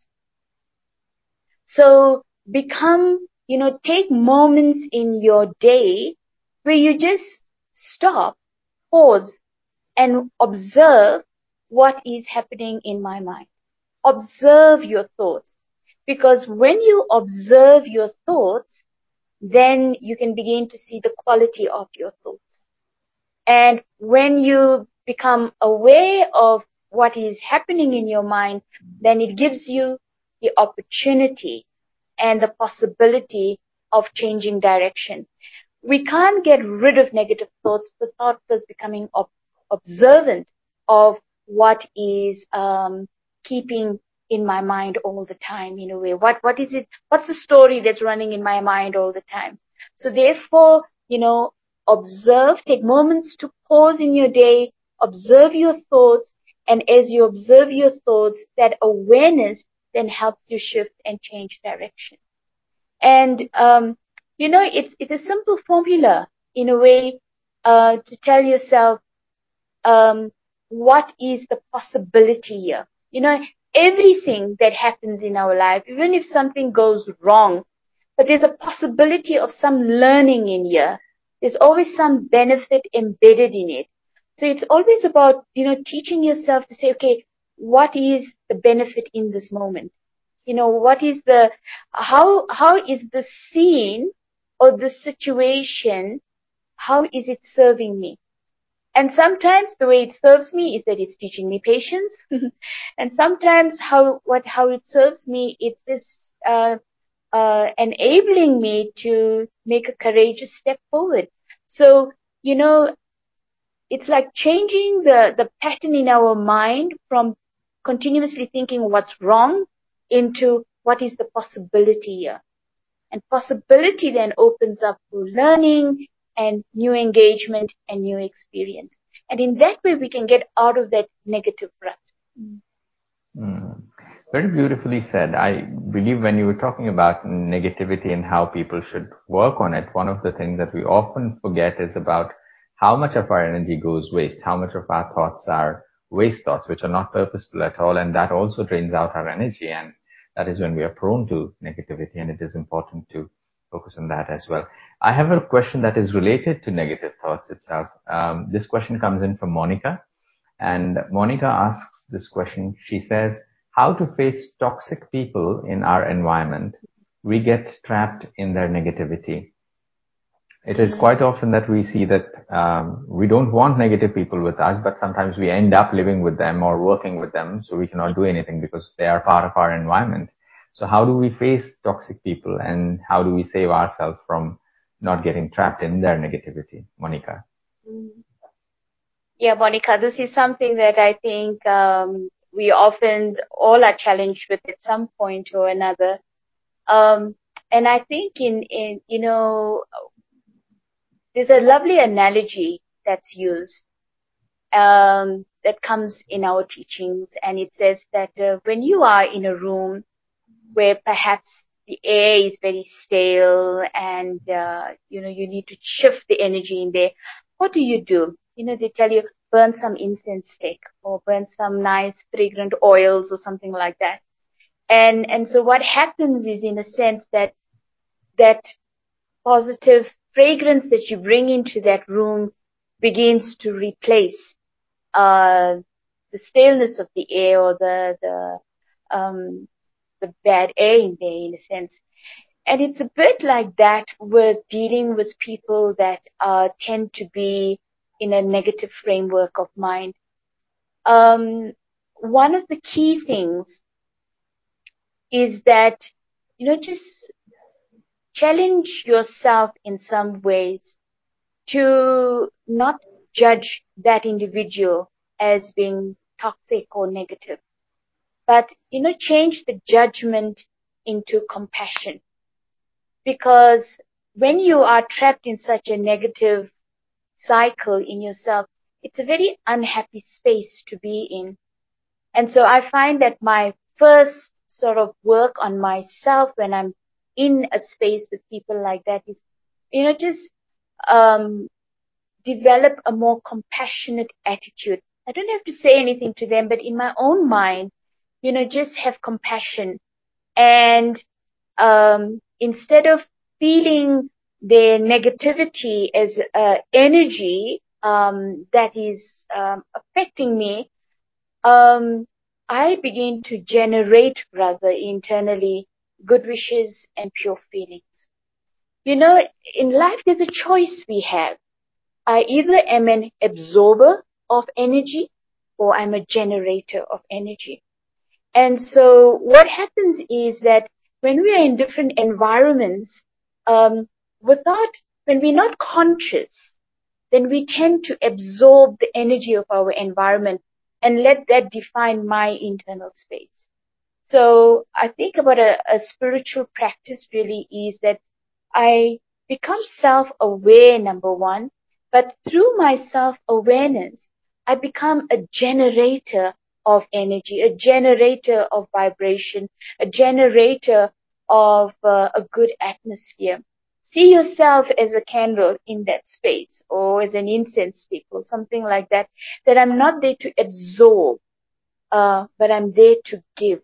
So become, you know, take moments in your day where you just stop, pause, and observe what is happening in my mind. Observe your thoughts. Because when you observe your thoughts, then you can begin to see the quality of your thoughts. And when you become aware of what is happening in your mind, then it gives you the opportunity and the possibility of changing direction. We can't get rid of negative thoughts without first becoming ob- observant of what is um, keeping in my mind all the time in a way. What what is it? What's the story that's running in my mind all the time? So therefore, you know, observe, take moments to pause in your day, observe your thoughts, and as you observe your thoughts, that awareness then helps you shift and change direction. And um, you know, it's it's a simple formula in a way uh, to tell yourself um, what is the possibility here. You know, everything that happens in our life, even if something goes wrong, but there's a possibility of some learning in here. There's always some benefit embedded in it. So it's always about, you know, teaching yourself to say, okay, what is the benefit in this moment? You know, what is the, how, how is the scene or the situation, how is it serving me? And sometimes the way it serves me is that it's teaching me patience. And sometimes how, what, how it serves me, it is, uh, uh, enabling me to make a courageous step forward. So, you know, it's like changing the, the pattern in our mind from continuously thinking what's wrong into what is the possibility here. And possibility then opens up for learning and new engagement and new experience. And in that way, we can get out of that negative rut. Mm. Mm. Very beautifully said. I believe when you were talking about negativity and how people should work on it, one of the things that we often forget is about how much of our energy goes waste, how much of our thoughts are waste thoughts, which are not purposeful at all. And that also drains out our energy. And that is when we are prone to negativity. And it is important to focus on that as well. I have a question that is related to negative thoughts itself. Um, this question comes in from Monica. And Monica asks this question. She says, how to face toxic people in our environment? We get trapped in their negativity. It is quite often that we see that um, we don't want negative people with us, but sometimes we end up living with them or working with them, so we cannot do anything because they are part of our environment. So how do we face toxic people, and how do we save ourselves from not getting trapped in their negativity? Monica. Yeah, Monica, this is something that I think um, we often all are challenged with at some point or another. Um, and I think in, in, you know, there's a lovely analogy that's used um, that comes in our teachings, and it says that uh, when you are in a room where perhaps the air is very stale and, uh, you know, you need to shift the energy in there, what do you do? You know, they tell you, burn some incense stick or burn some nice fragrant oils or something like that. And, and so what happens is, in a sense, that, that positive fragrance that you bring into that room begins to replace uh, the staleness of the air or the the um, the bad air in there, in a sense. And it's a bit like that with dealing with people that uh, tend to be in a negative framework of mind. Um, one of the key things is that, you know, just challenge yourself in some ways to not judge that individual as being toxic or negative, but, you know, change the judgment into compassion. Because when you are trapped in such a negative cycle in yourself, it's a very unhappy space to be in. And so I find that my first sort of work on myself when I'm in a space with people like that is, you know, just um, develop a more compassionate attitude. I don't have to say anything to them, but in my own mind, you know, just have compassion. And um, instead of feeling their negativity as uh, energy um, that is um, affecting me, um, I begin to generate rather internally good wishes and pure feelings. You know, in life there's a choice we have. I either am an absorber of energy or I'm a generator of energy. And so what happens is that when we are in different environments, um, without, when we're not conscious, then we tend to absorb the energy of our environment and let that define my internal space. So I think about a, a spiritual practice really is that I become self-aware, number one, but through my self-awareness, I become a generator of energy, a generator of vibration, a generator of uh, a good atmosphere. See yourself as a candle in that space, or as an incense stick or something like that, that I'm not there to absorb, uh, but I'm there to give.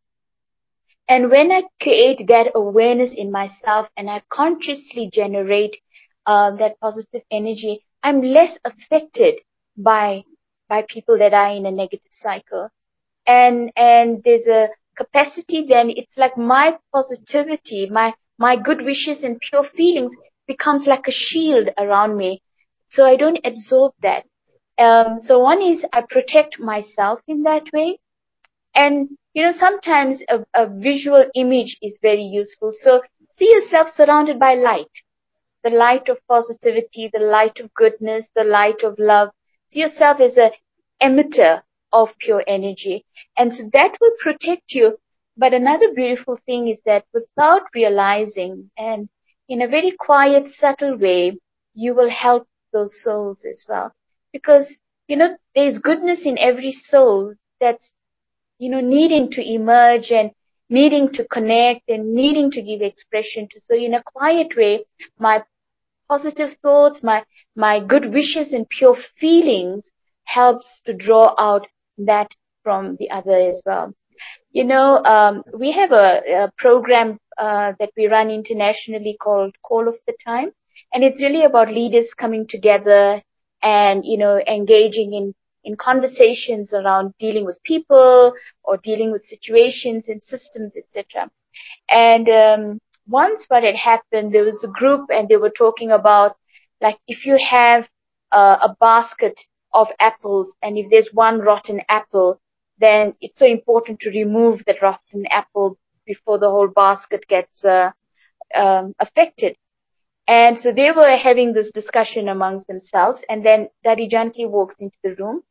And when I create that awareness in myself and I consciously generate uh, that positive energy, I'm less affected by by people that are in a negative cycle. And and there's a capacity then, it's like my positivity, my my good wishes and pure feelings becomes like a shield around me. So I don't absorb that. Um, so one is I protect myself in that way. And, you know, sometimes a, a visual image is very useful. So see yourself surrounded by light, the light of positivity, the light of goodness, the light of love. See yourself as an emitter of pure energy. And so that will protect you. But another beautiful thing is that without realizing, and in a very quiet, subtle way, you will help those souls as well. Because, you know, there's goodness in every soul that's, you know, needing to emerge and needing to connect and needing to give expression to. So in a quiet way, my positive thoughts, my, my good wishes and pure feelings helps to draw out that from the other as well. You know, um, we have a, a program uh, that we run internationally called Call of the Time, and it's really about leaders coming together and, you know, engaging in, in conversations around dealing with people or dealing with situations and systems, et cetera. And um, once what had happened, there was a group and they were talking about, like, if you have uh, a basket of apples and if there's one rotten apple, then it's so important to remove that rotten apple before the whole basket gets uh, um, affected. And so they were having this discussion amongst themselves, and then Daddy Janki walks into the room.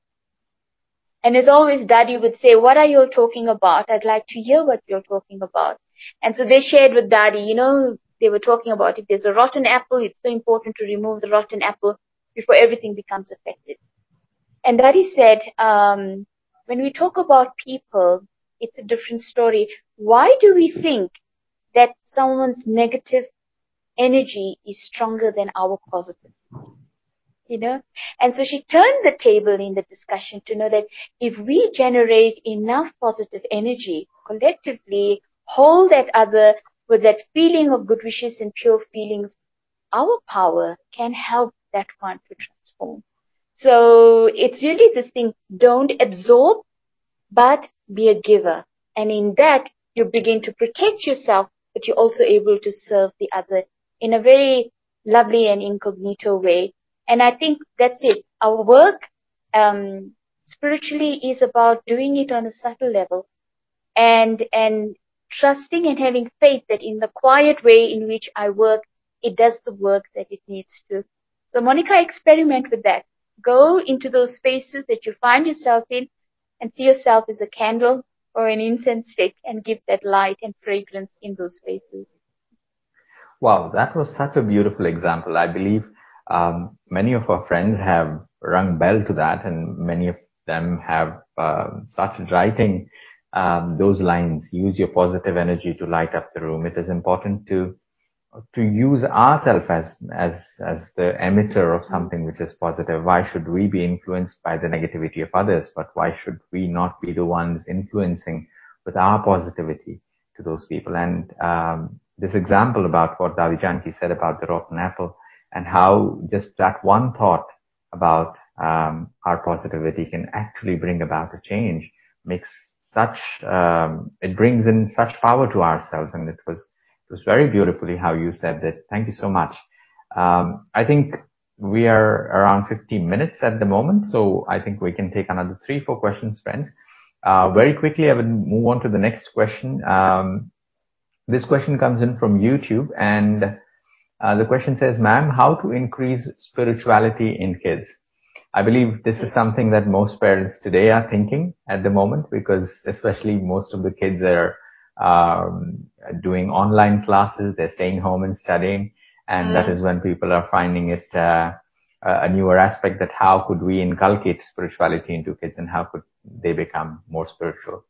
And as always, Daddy would say, what are you all talking about? I'd like to hear what you're talking about. And so they shared with Daddy, you know, they were talking about if there's a rotten apple, it's so important to remove the rotten apple before everything becomes affected. And Daddy said, um, when we talk about people, it's a different story. Why do we think that someone's negative energy is stronger than our positive? You know, and so she turned the table in the discussion to know that if we generate enough positive energy collectively, hold that other with that feeling of good wishes and pure feelings, our power can help that one to transform. So it's really this thing, don't absorb, but be a giver. And in that, you begin to protect yourself, but you're also able to serve the other in a very lovely and incognito way. And I think that's it. Our work um, spiritually is about doing it on a subtle level and and trusting and having faith that in the quiet way in which I work, it does the work that it needs to. So Monica, experiment with that. Go into those spaces that you find yourself in and see yourself as a candle or an incense stick and give that light and fragrance in those spaces. Wow, that was such a beautiful example. I believe um, many of our friends have rung bell to that, and many of them have uh, started writing um, those lines. Use your positive energy to light up the room. It is important to to use ourselves as as as the emitter of something which is positive. Why should we be influenced by the negativity of others? But why should we not be the ones influencing with our positivity to those people? And um, this example about what Dadi Janki said about the rotten apple and how just that one thought about um, our positivity can actually bring about a change makes such um, it brings in such power to ourselves. And it was It was very beautifully how you said that. Thank you so much. Um, I think we are around fifteen minutes at the moment, so I think we can take another three, four questions, friends. Uh, very quickly, I will move on to the next question. Um, this question comes in from YouTube, and uh, the question says, ma'am, how to increase spirituality in kids? I believe this is something that most parents today are thinking at the moment, because especially most of the kids are um, doing online classes, they're staying home and studying, and mm. that is when people are finding it uh, a newer aspect, that how could we inculcate spirituality into kids and how could they become more spiritual?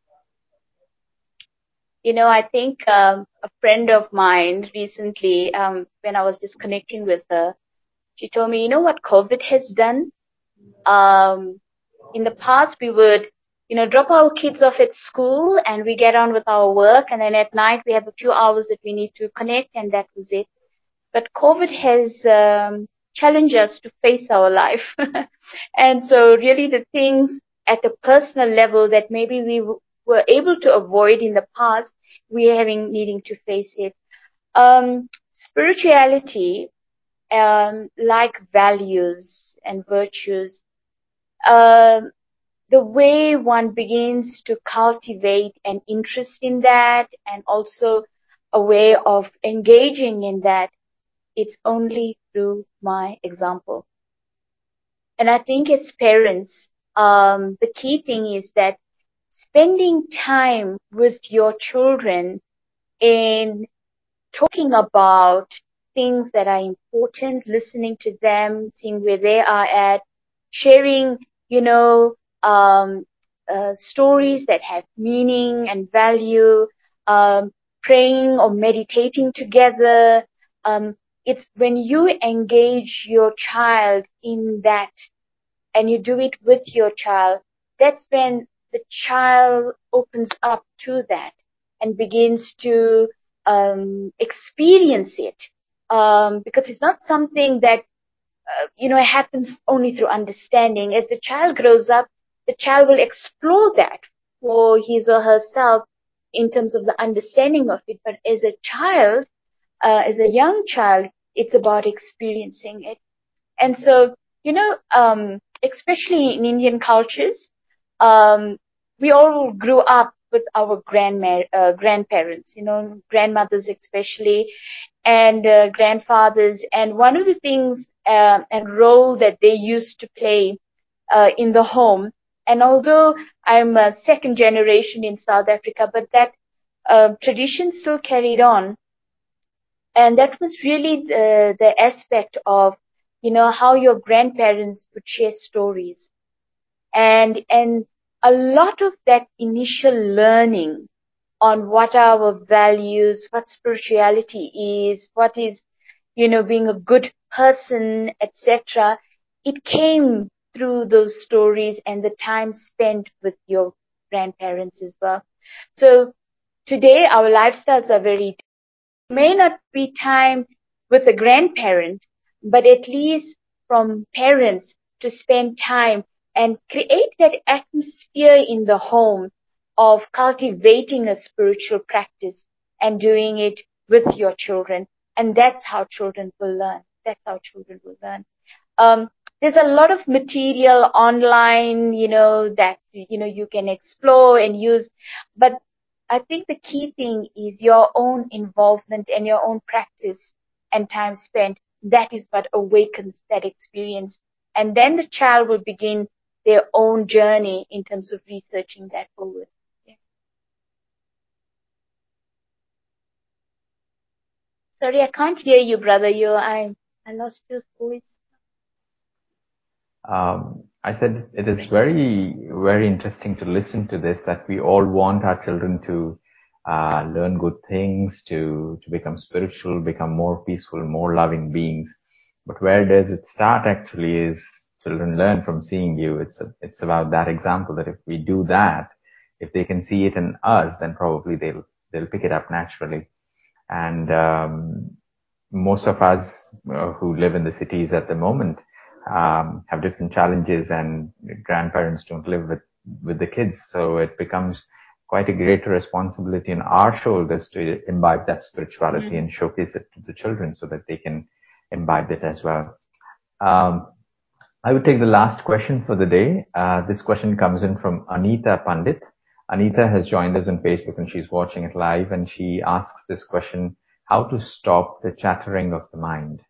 You know, I think um, a friend of mine recently, um, when I was disconnecting with her, she told me, you know what COVID has done? Um, in the past, we would, you know, drop our kids off at school and we get on with our work. And then at night, we have a few hours that we need to connect, and that was it. But COVID has um, challenged us to face our life. And so really the things at a personal level that maybe we w- were able to avoid in the past, we are having needing to face it. Um, spirituality, um, like values and virtues, um, the way one begins to cultivate an interest in that and also a way of engaging in that, it's only through my example. And I think as parents, um, the key thing is that spending time with your children in talking about things that are important, listening to them, seeing where they are at, sharing, you know, um, uh, stories that have meaning and value, um, praying or meditating together. Um, it's when you engage your child in that and you do it with your child, that's when the child opens up to that and begins to um, experience it. Um, because it's not something that, uh, you know, happens only through understanding. As the child grows up, the child will explore that for his or herself in terms of the understanding of it. But as a child, uh, as a young child, it's about experiencing it. And so, you know, um, especially in Indian cultures, um, we all grew up with our grandma- uh, grandparents, you know, grandmothers especially, and uh, grandfathers. And one of the things uh, and role that they used to play uh, in the home, and although I'm a second generation in South Africa, but that uh, tradition still carried on. And that was really the, the aspect of, you know, how your grandparents would share stories. And, and a lot of that initial learning on what are our values, what spirituality is, what is, you know, being a good person, et cetera. It came through those stories and the time spent with your grandparents as well. So today our lifestyles are very, may not be time with a grandparent, but at least from parents to spend time and create that atmosphere in the home of cultivating a spiritual practice and doing it with your children. And that's how children will learn. That's how children will learn. Um, there's a lot of material online, you know, that, you know, you can explore and use, but I think the key thing is your own involvement and your own practice and time spent. That is what awakens that experience. And then the child will begin their own journey in terms of researching that forward. Yeah. Sorry, I can't hear you, brother. You, I, I lost your voice. Um, I said it is very, very interesting to listen to this, that we all want our children to uh, learn good things, to, to become spiritual, become more peaceful, more loving beings. But where does it start actually is children learn from seeing you. It's, a, it's about that example, that if we do that, if they can see it in us, then probably they'll, they'll pick it up naturally. And um, most of us uh, who live in the cities at the moment um, have different challenges, and grandparents don't live with, with the kids. So it becomes quite a greater responsibility on our shoulders to imbibe that spirituality mm-hmm. and showcase it to the children so that they can imbibe it as well. Um, I would take the last question for the day. Uh, this question comes in from Anita Pandit. Anita has joined us on Facebook and she's watching it live, and she asks this question: how to stop the chattering of the mind?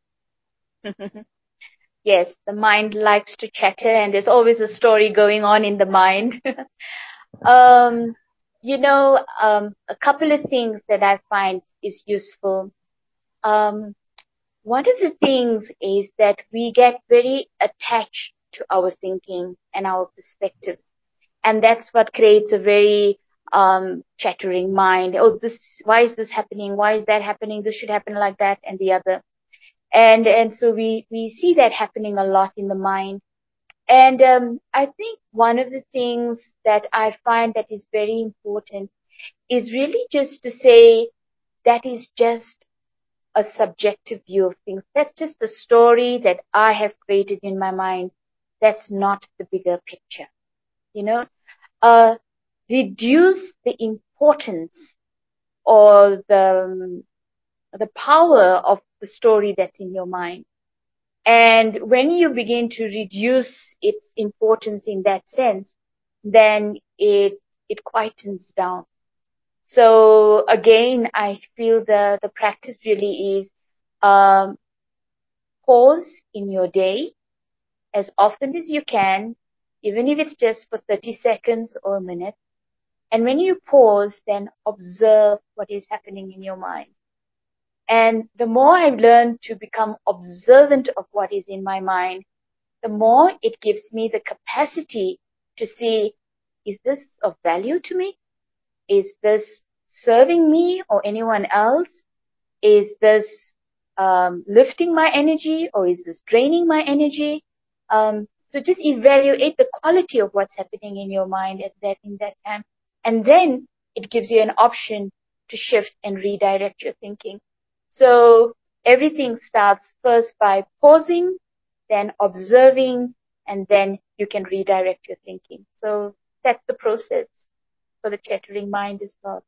Yes, the mind likes to chatter, and there's always a story going on in the mind. um, you know, um, a couple of things that I find is useful. Um, one of the things is that we get very attached to our thinking and our perspective. And that's what creates a very um, chattering mind. Oh, this, why is this happening? Why is that happening? This should happen like that and the other. And, and so we, we see that happening a lot in the mind. And, um, I think one of the things that I find that is very important is really just to say that is just a subjective view of things. That's just a story that I have created in my mind. That's not the bigger picture. You know, uh, reduce the importance or the, um, the power of the story that's in your mind. And when you begin to reduce its importance in that sense, then it, it quietens down. So again, I feel the, the practice really is, um, pause in your day as often as you can, even if it's just for thirty seconds or a minute. And when you pause, then observe what is happening in your mind. And the more I've learned to become observant of what is in my mind, the more it gives me the capacity to see, is this of value to me? Is this serving me or anyone else? Is this um, lifting my energy, or is this draining my energy? Um, so just evaluate the quality of what's happening in your mind at that in that time, and then it gives you an option to shift and redirect your thinking. So everything starts first by pausing, then observing, and then you can redirect your thinking. So that's the process for the chattering mind as well.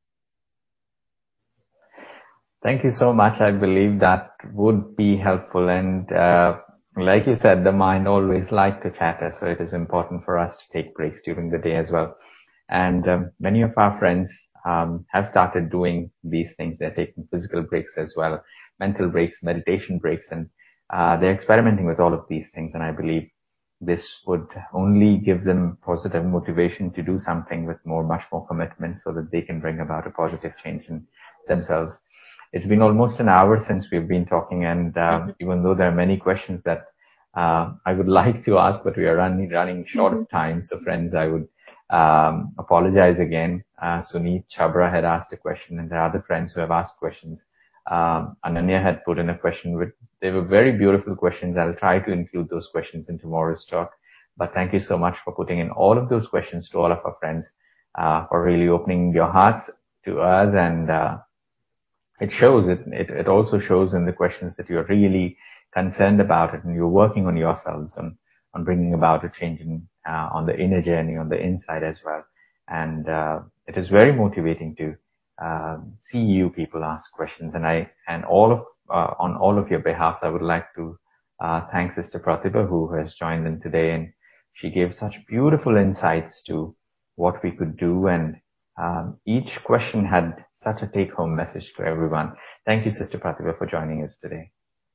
Thank you so much. I believe that would be helpful. And uh, like you said, the mind always likes to chatter, so it is important for us to take breaks during the day as well. And um, many of our friends um, have started doing these things. They're taking physical breaks as well, mental breaks, meditation breaks, and uh, they're experimenting with all of these things. And I believe this would only give them positive motivation to do something with more, much more commitment, so that they can bring about a positive change in themselves. It's been almost an hour since we've been talking, and uh, even though there are many questions that uh, I would like to ask, but we are running running short of time. So, friends, I would um, apologize again. Uh, Suneet Chabra had asked a question, and there are other friends who have asked questions. Um, Ananya had put in a question. With, they were very beautiful questions. I'll try to include those questions in tomorrow's talk. But thank you so much for putting in all of those questions to all of our friends, uh, for really opening your hearts to us. And uh, it shows, it, it, it also shows in the questions that you're really concerned about it, and you're working on yourselves, on, on bringing about a change in, uh, on the inner journey, on the inside as well. And uh, it is very motivating to uh, see you people ask questions. And I, and all of, uh, on all of your behalf, I would like to uh, thank Sister Pratibha, who has joined in today, and she gave such beautiful insights to what we could do. And um, each question had such a take-home message to everyone. Thank you, Sister Pratibha, for joining us today.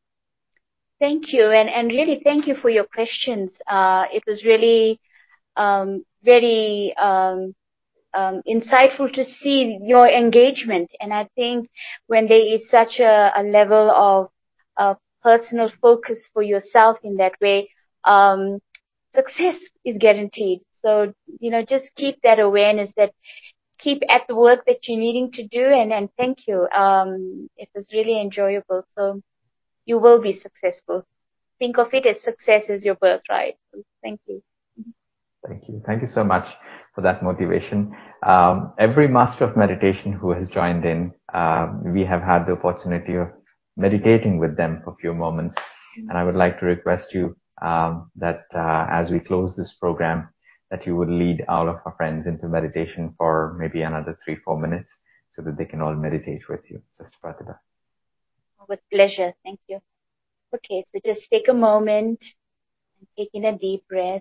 Thank you, and, and really thank you for your questions. Uh, it was really um, very um, um, insightful to see your engagement. And I think when there is such a, a level of uh, personal focus for yourself in that way, um, success is guaranteed. So, you know, just keep that awareness, that keep at the work that you're needing to do. And, and thank you. Um, it was really enjoyable. So you will be successful. Think of it as success as your birthright. So thank you. Thank you. Thank you so much for that motivation. Um, every master of meditation who has joined in, uh, we have had the opportunity of meditating with them for a few moments. Mm-hmm. And I would like to request you um, that uh, as we close this program, that you would lead all of our friends into meditation for maybe another three, four minutes, so that they can all meditate with you, Sister Pratibha. With pleasure. Thank you. Okay, so just take a moment and take in a deep breath.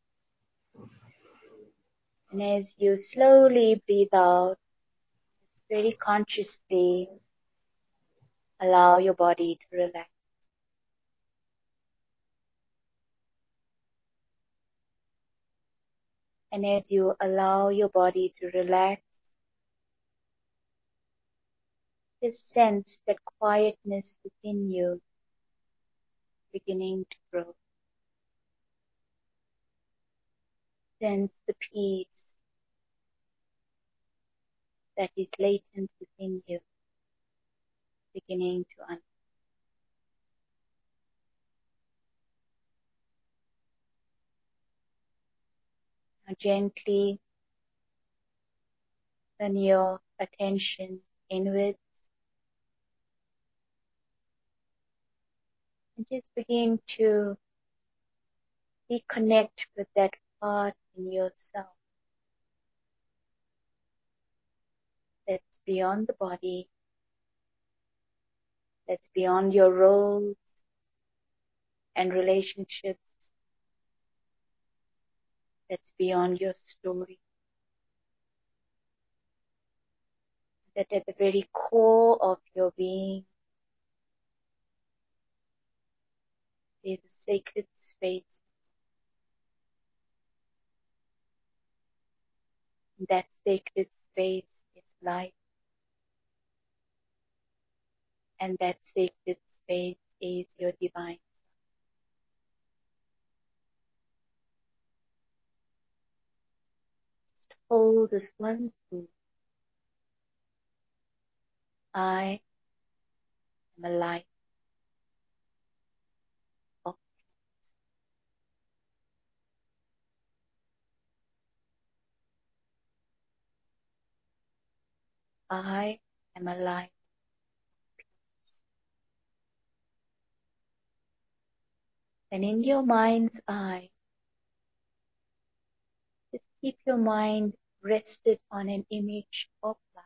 And as you slowly breathe out, very consciously allow your body to relax. And as you allow your body to relax, just sense that quietness within you beginning to grow. Sense the peace that is latent within you beginning to unfold. Now gently turn your attention inward and just begin to reconnect with that part in yourself that's beyond the body, that's beyond your roles and relationships, that's beyond your story. That at the very core of your being is a sacred space. That sacred space is light. And that sacred space is your divine. Just hold this one truth. I am a light I am a light. And in your mind's eye, just keep your mind rested on an image of light.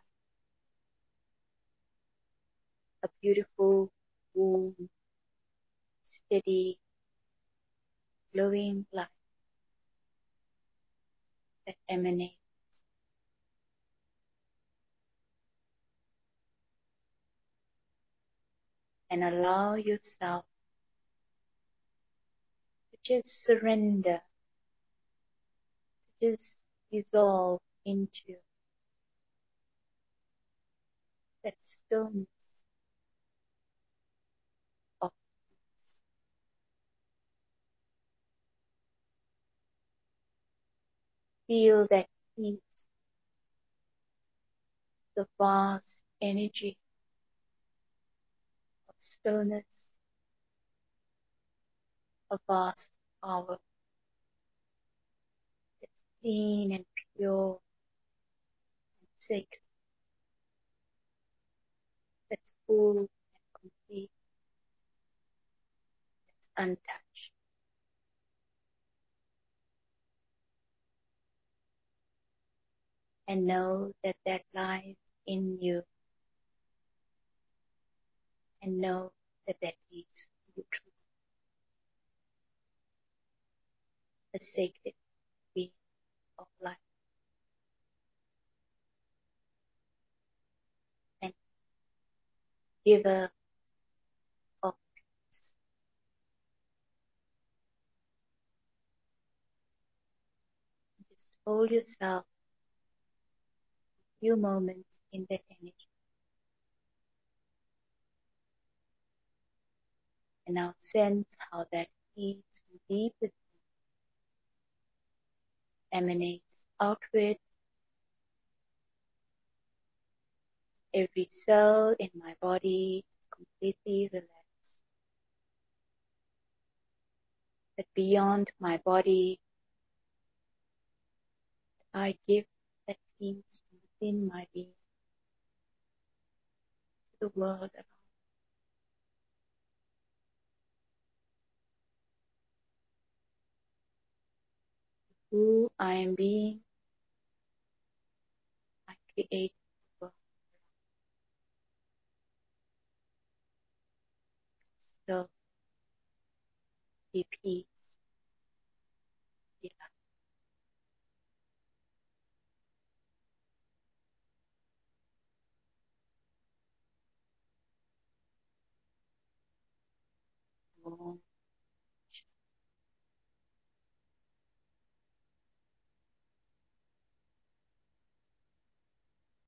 A beautiful, warm, steady, glowing light that emanates. And allow yourself to just surrender, to just dissolve into that stillness of feel that heat, the vast energy of stillness, a vast power that's clean and pure and sacred, that's full and complete, that's untouched. And know that that lies in you, and know that that is the truth, the sacred being of life. And giver of peace. Just hold yourself a few moments in that energy. And now sense how that peace from deep within emanates outward. Every cell in my body is completely relaxed. But beyond my body, I give that peace from within my being to the world around. Who I am being, I create the world. So be peace, be love.